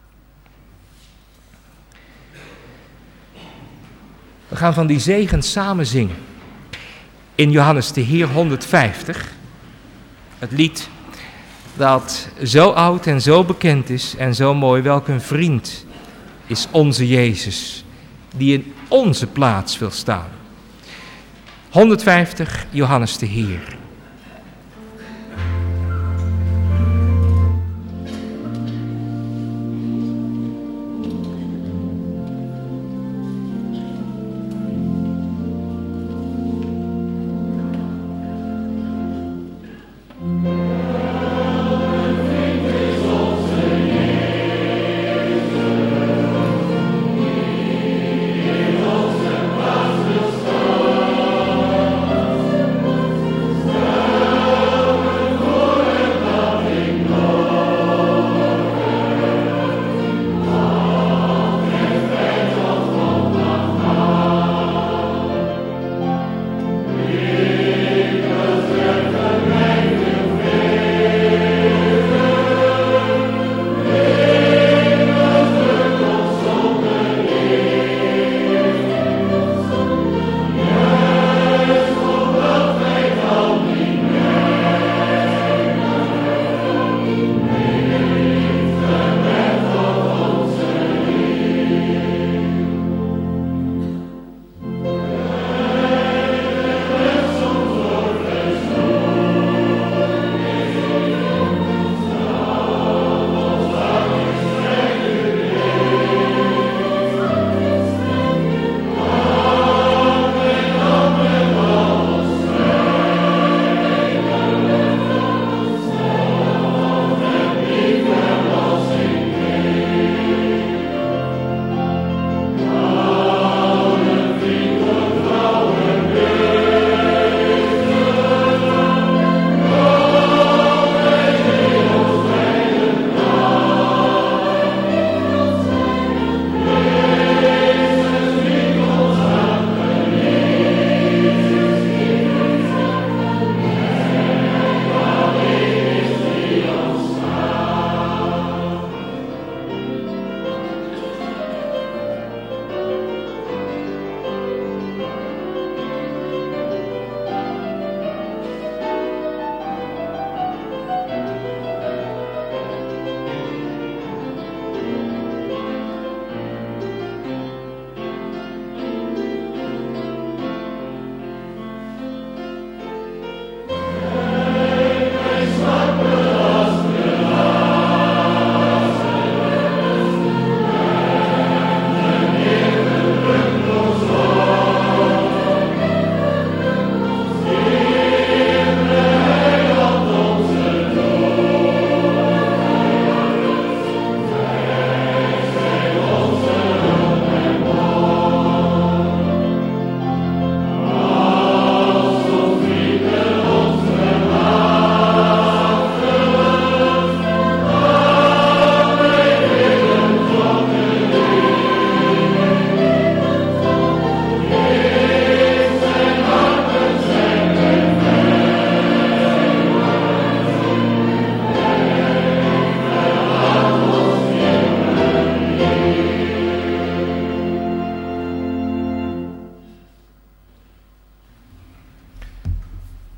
We gaan van die zegen samen zingen. In Johannes de Heer 150. Het lied dat zo oud en zo bekend is en zo mooi. Welk een vriend is onze Jezus, die in onze plaats wil staan. 150, Johannes de Heer.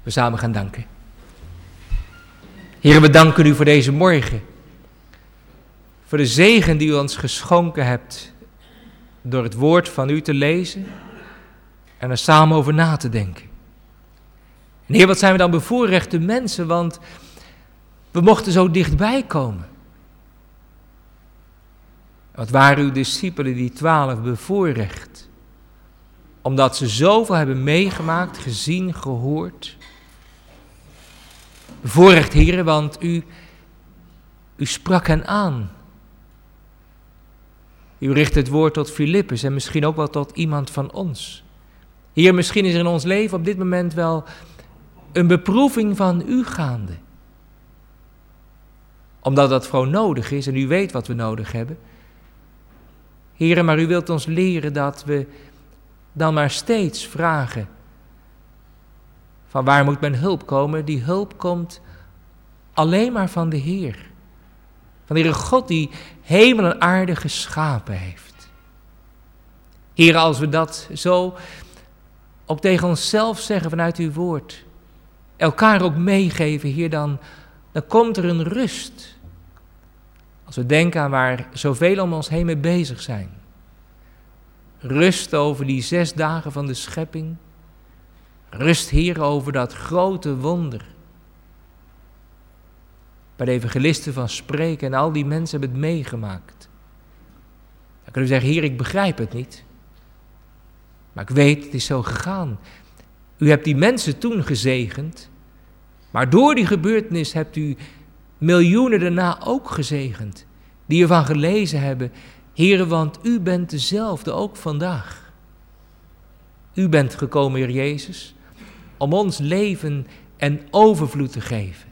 we samen gaan danken. Heer, we danken u voor deze morgen. Voor de zegen die u ons geschonken hebt door het woord van u te lezen en er samen over na te denken. En Heer, wat zijn we dan bevoorrechte mensen, want we mochten zo dichtbij komen. Wat waren uw discipelen, die 12, bevoorrecht, omdat ze zoveel hebben meegemaakt, gezien, gehoord. Bevoorrecht, Heer, want u sprak hen aan. U richt het woord tot Filippus en misschien ook wel tot iemand van ons. Heer, misschien is er in ons leven op dit moment wel een beproeving van u gaande. Omdat dat gewoon nodig is en u weet wat we nodig hebben. Heer, maar u wilt ons leren dat we dan maar steeds vragen. Van waar moet mijn hulp komen? Die hulp komt alleen maar van de Heer. Van de Heere God die hemel en aarde geschapen heeft. Heer, als we dat zo ook tegen onszelf zeggen vanuit uw woord. Elkaar ook meegeven, Heer, dan komt er een rust. Als we denken aan waar zoveel om ons heen mee bezig zijn. Rust over die 6 dagen van de schepping. Rust, Heer, over dat grote wonder. Waar de evangelisten van spreken en al die mensen hebben het meegemaakt. Dan kunnen we zeggen, Heer, ik begrijp het niet. Maar ik weet, het is zo gegaan. U hebt die mensen toen gezegend. Maar door die gebeurtenis hebt u miljoenen daarna ook gezegend. Die ervan gelezen hebben. Heer, want u bent dezelfde ook vandaag. U bent gekomen, Heer Jezus, om ons leven en overvloed te geven.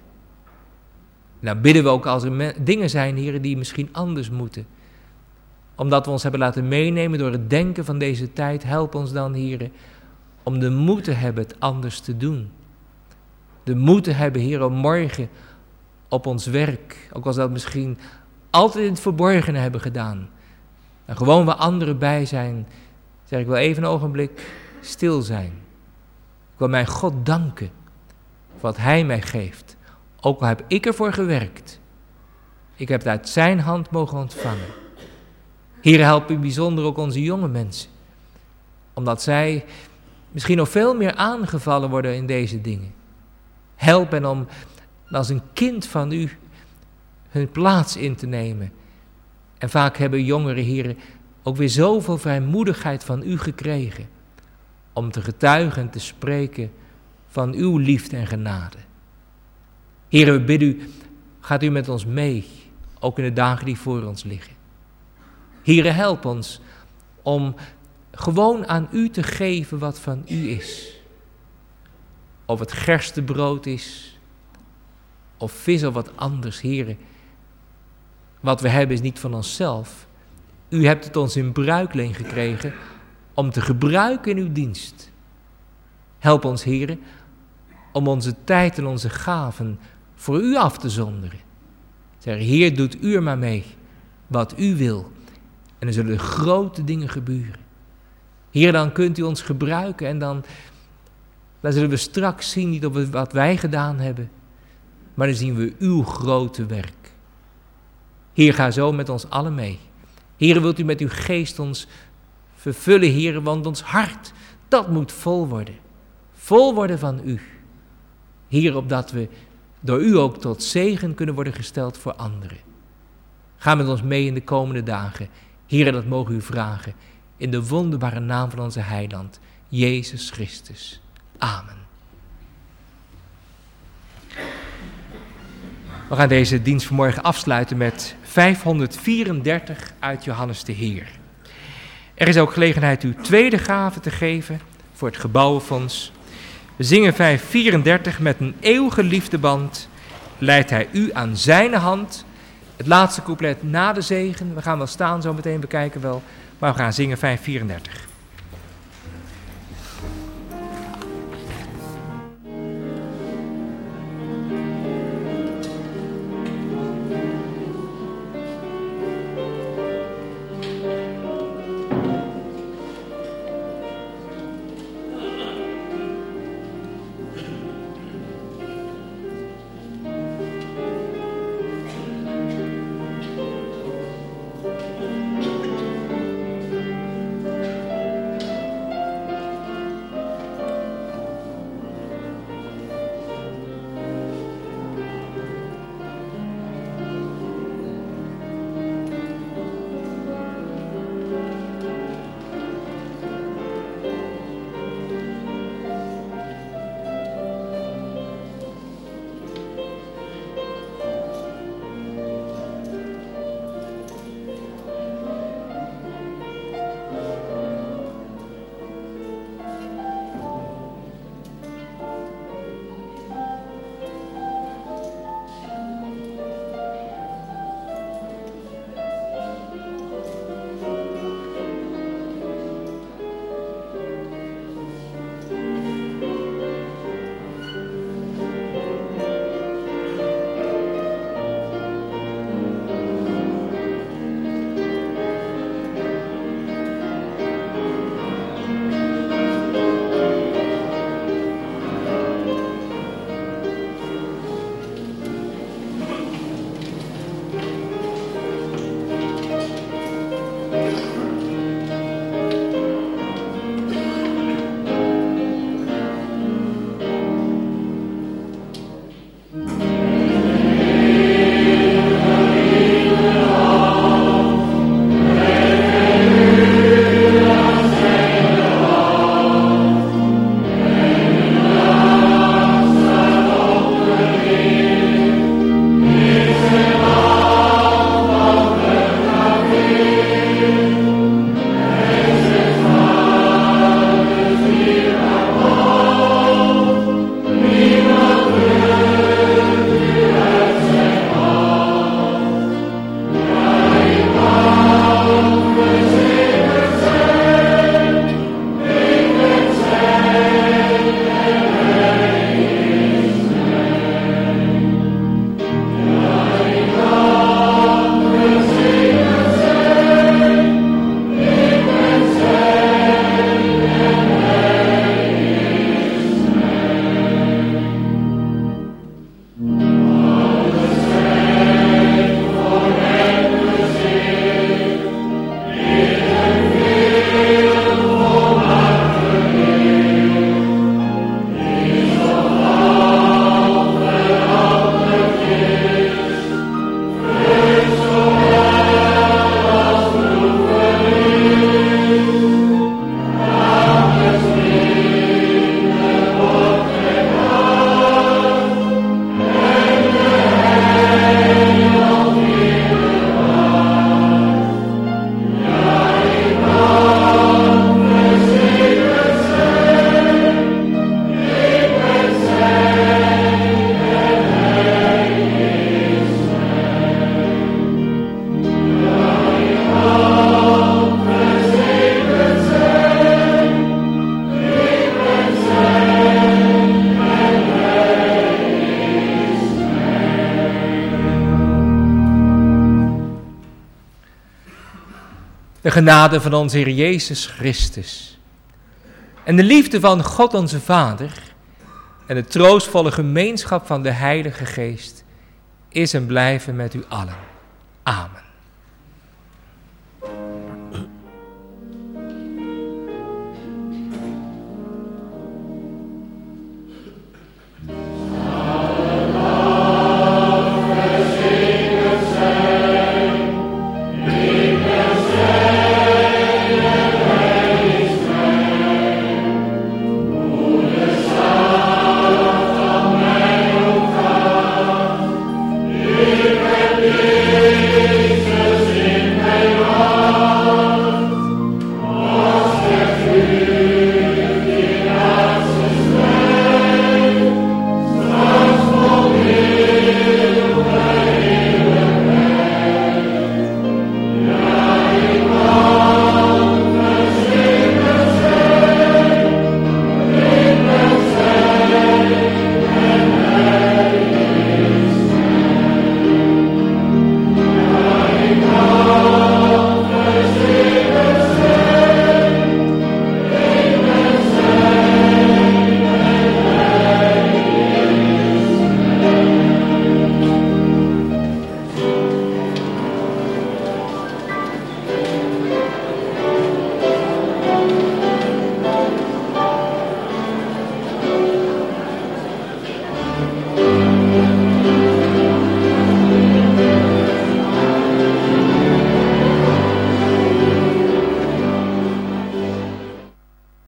Nou bidden we ook als er dingen zijn, Heer, die misschien anders moeten. Omdat we ons hebben laten meenemen door het denken van deze tijd. Help ons dan, Heer, om de moed te hebben het anders te doen. De moed te hebben, Heer, om morgen op ons werk, ook als dat misschien altijd in het verborgene hebben gedaan. En gewoon waar anderen bij zijn, zeg ik wel even een ogenblik stil zijn. Ik wil mijn God danken voor wat Hij mij geeft. Ook al heb ik ervoor gewerkt. Ik heb het uit zijn hand mogen ontvangen. Heer, help u bijzonder ook onze jonge mensen. Omdat zij misschien nog veel meer aangevallen worden in deze dingen. Help hen om als een kind van u hun plaats in te nemen. En vaak hebben jongeren, Heer, ook weer zoveel vrijmoedigheid van u gekregen. Om te getuigen en te spreken van uw liefde en genade. Heer, we bidden u, gaat u met ons mee, ook in de dagen die voor ons liggen. Heer, help ons om gewoon aan u te geven wat van u is. Of het gerstebrood is, of vis of wat anders, Heer. Wat we hebben is niet van onszelf. U hebt het ons in bruikleen gekregen om te gebruiken in uw dienst. Help ons, Heer, om onze tijd en onze gaven voor u af te zonderen. Zeg, Heer, doet u er maar mee wat u wil. En er zullen grote dingen gebeuren. Heer, dan kunt u ons gebruiken en dan zullen we straks zien, niet op wat wij gedaan hebben, maar dan zien we uw grote werk. Heer, ga zo met ons allen mee. Heer, wilt u met uw geest ons vervullen, Heer, want ons hart, dat moet vol worden. Vol worden van u. Heer, opdat we door u ook tot zegen kunnen worden gesteld voor anderen. Ga met ons mee in de komende dagen. Heer, dat mogen u vragen. In de wonderbare naam van onze heiland, Jezus Christus. Amen. We gaan deze dienst vanmorgen afsluiten met 534 uit Johannes de Heer. Er is ook gelegenheid uw tweede gave te geven voor het gebouwenfonds. We zingen 534 met een eeuwige liefdeband. Leidt hij u aan zijn hand. Het laatste couplet na de zegen. We gaan wel staan zo meteen, bekijken wel. Maar we gaan zingen 534. de genade van onze Heer Jezus Christus en de liefde van God onze Vader en de troostvolle gemeenschap van de Heilige Geest is en blijven met u allen. Amen.